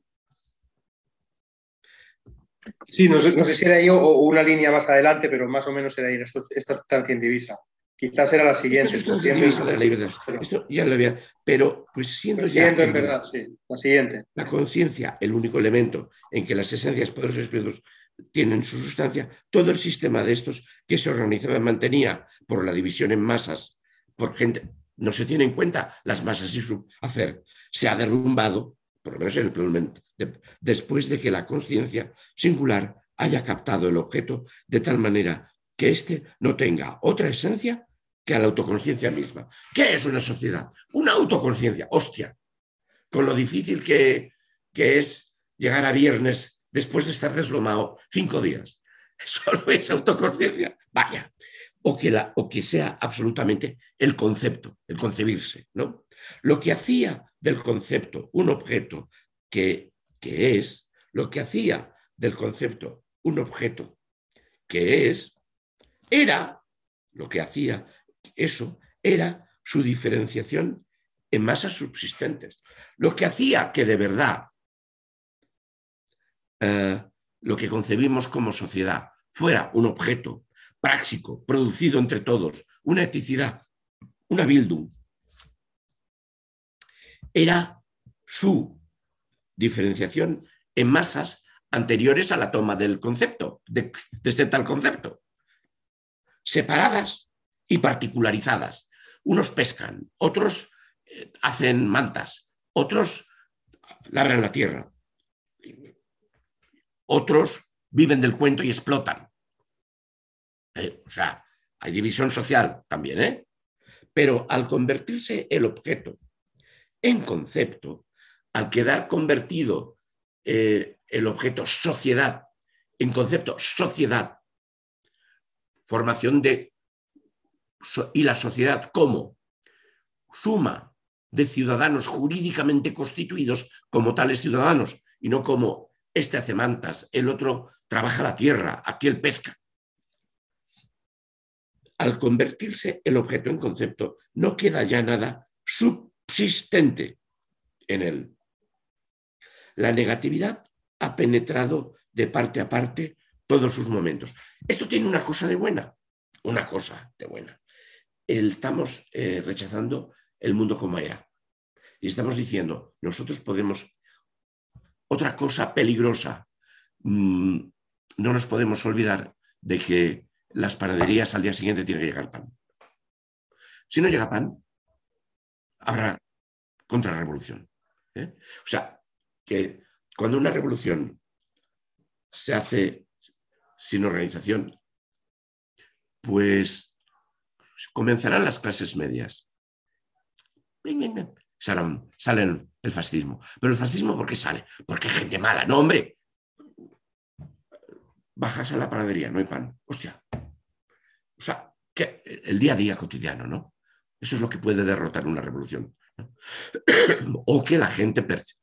A: Sí, no sé si era ahí o una línea más adelante, pero más o menos era ahí, esta sustancia indivisa. Quizás era la siguiente.
B: Esta sustancia indivisa de la libertad. Esto ya lo había, pero pues siendo ya
A: en verdad, sí, la siguiente.
B: La conciencia, el único elemento en que las esencias poderosos espíritus tienen su sustancia, todo el sistema de estos que se organizaba y mantenía por la división en masas, por gente, no se tiene en cuenta las masas y su hacer, se ha derrumbado, por lo menos en el plano después de que la conciencia singular haya captado el objeto de tal manera que éste no tenga otra esencia que a la autoconsciencia misma. ¿Qué es una sociedad? Una autoconsciencia, hostia, con lo difícil que es llegar a viernes después de estar deslomado 5 días. Solo es autoconsciencia. Vaya. O que sea absolutamente el concepto, el concebirse, ¿no? Lo que hacía del concepto un objeto que es, lo que hacía del concepto un objeto que es, era, lo que hacía eso, era su diferenciación en masas subsistentes. Lo que hacía que de verdad lo que concebimos como sociedad fuera un objeto práctico, producido entre todos, una eticidad, una Bildung, era su diferenciación en masas anteriores a la toma del concepto, de ese tal concepto, separadas y particularizadas. Unos pescan, otros hacen mantas, otros labran la tierra, otros viven del cuento y explotan. O sea, hay división social también, ¿eh? Pero al convertirse el objeto en concepto, al quedar convertido el objeto sociedad en concepto sociedad, formación de y la sociedad como suma de ciudadanos jurídicamente constituidos como tales ciudadanos y no como este hace mantas, el otro trabaja la tierra, aquel pesca. Al convertirse el objeto en concepto, no queda ya nada subsistente en él. La negatividad ha penetrado de parte a parte todos sus momentos. Esto tiene una cosa de buena, Estamos rechazando el mundo como era. Y estamos diciendo, nosotros podemos... Otra cosa peligrosa, no nos podemos olvidar de que las panaderías al día siguiente tiene que llegar pan. Si no llega pan, habrá contrarrevolución. O sea, que cuando una revolución se hace sin organización, pues comenzarán las clases medias. Salen el fascismo. Pero el fascismo, ¿por qué sale? Porque hay gente mala. No, hombre. Bajas a la panadería, no hay pan. Hostia. O sea, que el día a día cotidiano, ¿no? Eso es lo que puede derrotar una revolución, ¿no? O que la gente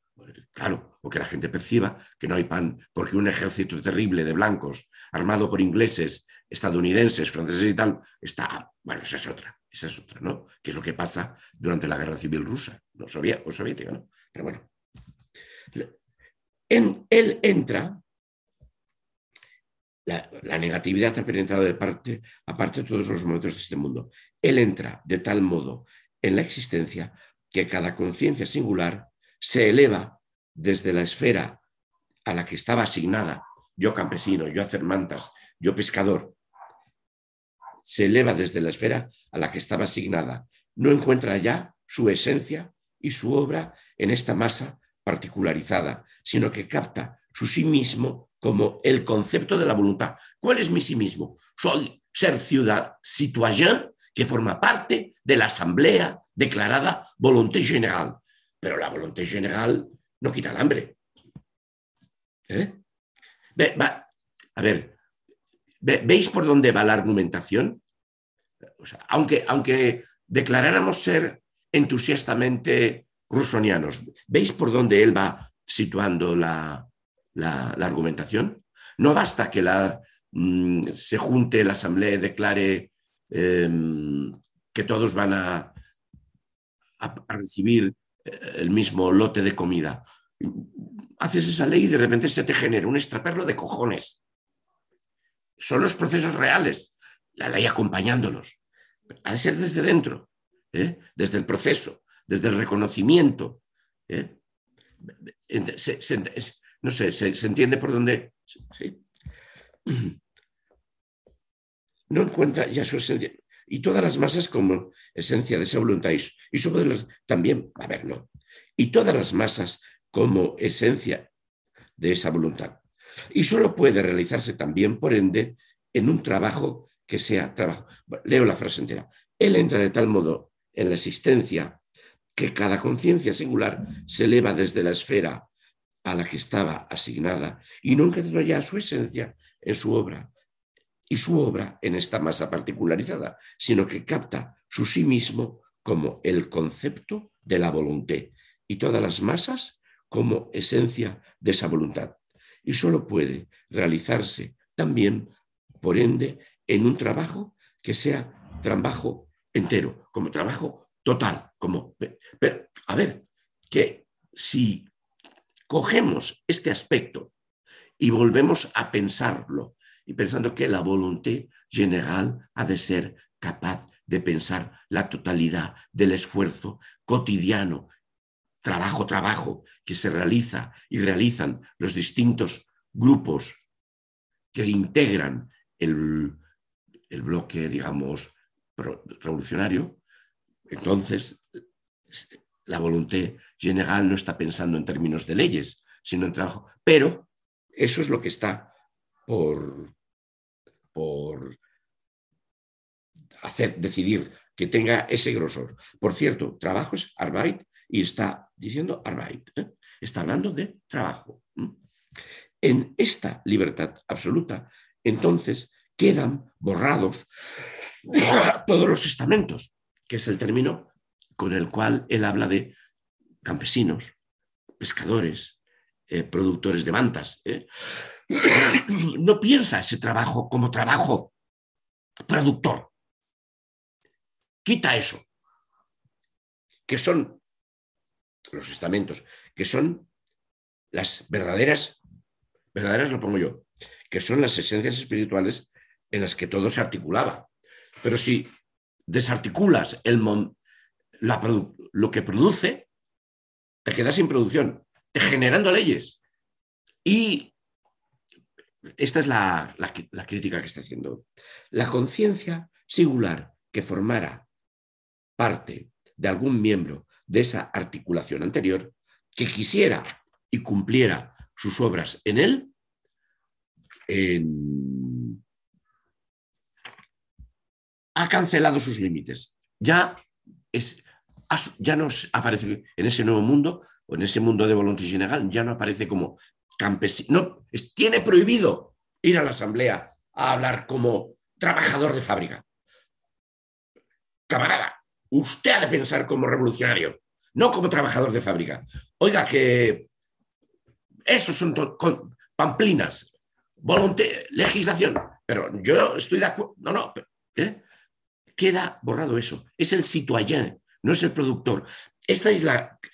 B: perciba que no hay pan porque un ejército terrible de blancos armado por ingleses, estadounidenses, franceses y tal, está... Bueno, esa es otra, ¿no? Que es lo que pasa durante la Guerra Civil Rusa, ¿no? Soviética, ¿no? Pero bueno. Él entra... La negatividad ha penetrado aparte de todos los momentos de este mundo. Él entra de tal modo en la existencia que cada conciencia singular se eleva desde la esfera a la que estaba asignada, yo campesino, yo hacer mantas, yo pescador, se eleva desde la esfera a la que estaba asignada. No encuentra ya su esencia y su obra en esta masa particularizada, sino que capta su sí mismo como el concepto de la voluntad. ¿Cuál es mi sí mismo? Soy ser citoyen que forma parte de la asamblea declarada volonté générale. Pero la volonté générale no quita el hambre. A ver, ¿veis por dónde va la argumentación? O sea, aunque declaráramos ser entusiastamente rusonianos, ¿veis por dónde él va situando la la argumentación. No basta que se junte la asamblea y declare que todos van a recibir el mismo lote de comida. Haces esa ley y de repente se te genera un extraperlo de cojones. Son los procesos reales, la ley acompañándolos. Ha de ser desde dentro, desde el proceso, desde el reconocimiento. No sé, ¿se entiende por dónde? ¿Sí? No encuentra ya su esencia. Y todas las masas como esencia de esa voluntad. Y sobre las también, a ver, no. Y todas las masas como esencia de esa voluntad. Y solo puede realizarse también, por ende, en un trabajo que sea trabajo. Leo la frase entera. Él entra de tal modo en la existencia que cada conciencia singular se eleva desde la esfera a la que estaba asignada y no encuentra ya su esencia en su obra y su obra en esta masa particularizada, sino que capta su sí mismo como el concepto de la voluntad y todas las masas como esencia de esa voluntad. Y solo puede realizarse también, por ende, en un trabajo que sea trabajo entero, como trabajo total. Pero, a ver, que si cogemos este aspecto y volvemos a pensarlo, y pensando que la voluntad general ha de ser capaz de pensar la totalidad del esfuerzo cotidiano, trabajo que se realiza y realizan los distintos grupos que integran el bloque, digamos, revolucionario. Entonces, la voluntad general no está pensando en términos de leyes, sino en trabajo. Pero eso es lo que está por decidir que tenga ese grosor. Por cierto, trabajo es Arbeit y está diciendo Arbeit. Está hablando de trabajo. En esta libertad absoluta, entonces, quedan borrados todos los estamentos, que es el término con el cual él habla de campesinos, pescadores, productores de mantas. No piensa ese trabajo como trabajo productor. Quita eso, que son los estamentos, que son las verdaderas lo pongo yo, que son las esencias espirituales en las que todo se articulaba. Pero si desarticulas lo que produce, te quedas sin producción, generando leyes. Y esta es la crítica que está haciendo. La conciencia singular que formara parte de algún miembro de esa articulación anterior, que quisiera y cumpliera sus obras en él, ha cancelado sus límites. Ya no aparece en ese nuevo mundo, o en ese mundo de voluntad general, ya no aparece como campesino. Tiene prohibido ir a la asamblea a hablar como trabajador de fábrica. Camarada, usted ha de pensar como revolucionario, no como trabajador de fábrica. Oiga, que esos son pamplinas, legislación, pero yo estoy de acuerdo. No. Queda borrado eso. Es el citoyen, no es el productor. Esta es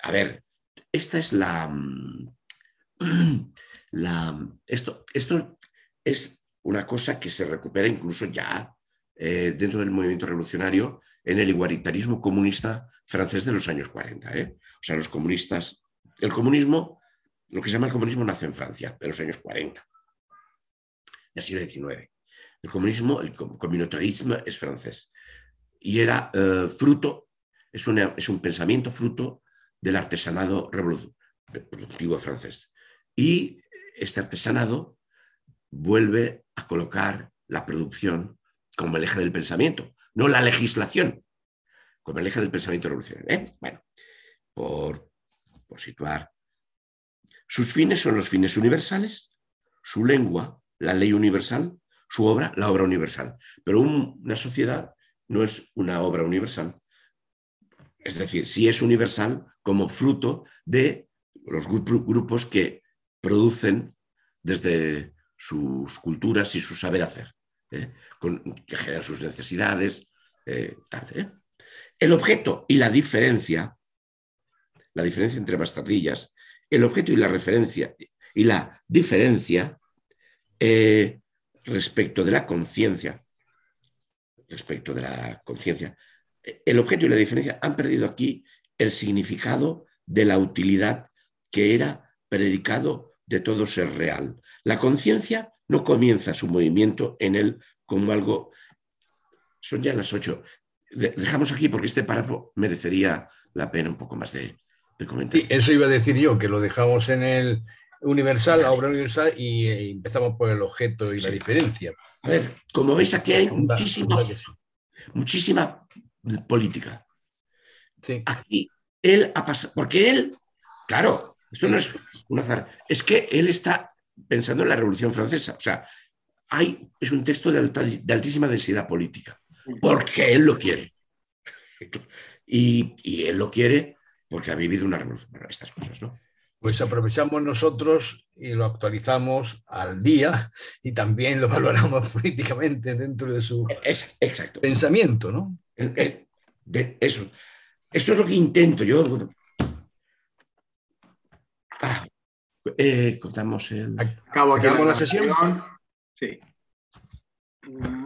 B: esto es una cosa que se recupera incluso ya dentro del movimiento revolucionario en el igualitarismo comunista francés de los años 40. O sea, los comunistas, el comunismo, lo que se llama el comunismo nace en Francia, en los años 40, del siglo XIX. El comunismo, el communautarisme es francés. Y era fruto, es un pensamiento fruto del artesanado productivo francés. Y este artesanado vuelve a colocar la producción como el eje del pensamiento, no la legislación, como el eje del pensamiento revolucionario. Bueno, por situar. Sus fines son los fines universales, su lengua, la ley universal, su obra, la obra universal. Pero una sociedad no es una obra universal. Es decir, sí es universal como fruto de los grupos que producen desde sus culturas y su saber hacer, que generan sus necesidades, tal. El objeto y la diferencia entre bastardillas, el objeto y la referencia y la diferencia respecto de la conciencia, el objeto y la diferencia han perdido aquí el significado de la utilidad que era predicado de todo ser real. La conciencia no comienza su movimiento en él como algo... Son ya las 8. Dejamos aquí porque este párrafo merecería la pena un poco más de comentar.
D: Sí, eso iba a decir yo, que lo dejamos en el universal, la obra universal, y empezamos por el objeto y la diferencia.
B: A ver, como veis aquí hay muchísima política.
D: Sí.
B: Aquí él ha pasado, porque él, claro, esto no es un azar, es que él está pensando en la Revolución Francesa. O sea, es un texto de altísima densidad política, porque él lo quiere. Y él lo quiere porque ha vivido una revolución. Bueno, estas cosas, ¿no?
D: Pues aprovechamos nosotros y lo actualizamos al día y también lo valoramos políticamente dentro de su
B: exacto.
D: Pensamiento, ¿no?
B: Eso es lo que intento yo.
A: Acabamos la sesión. Sí.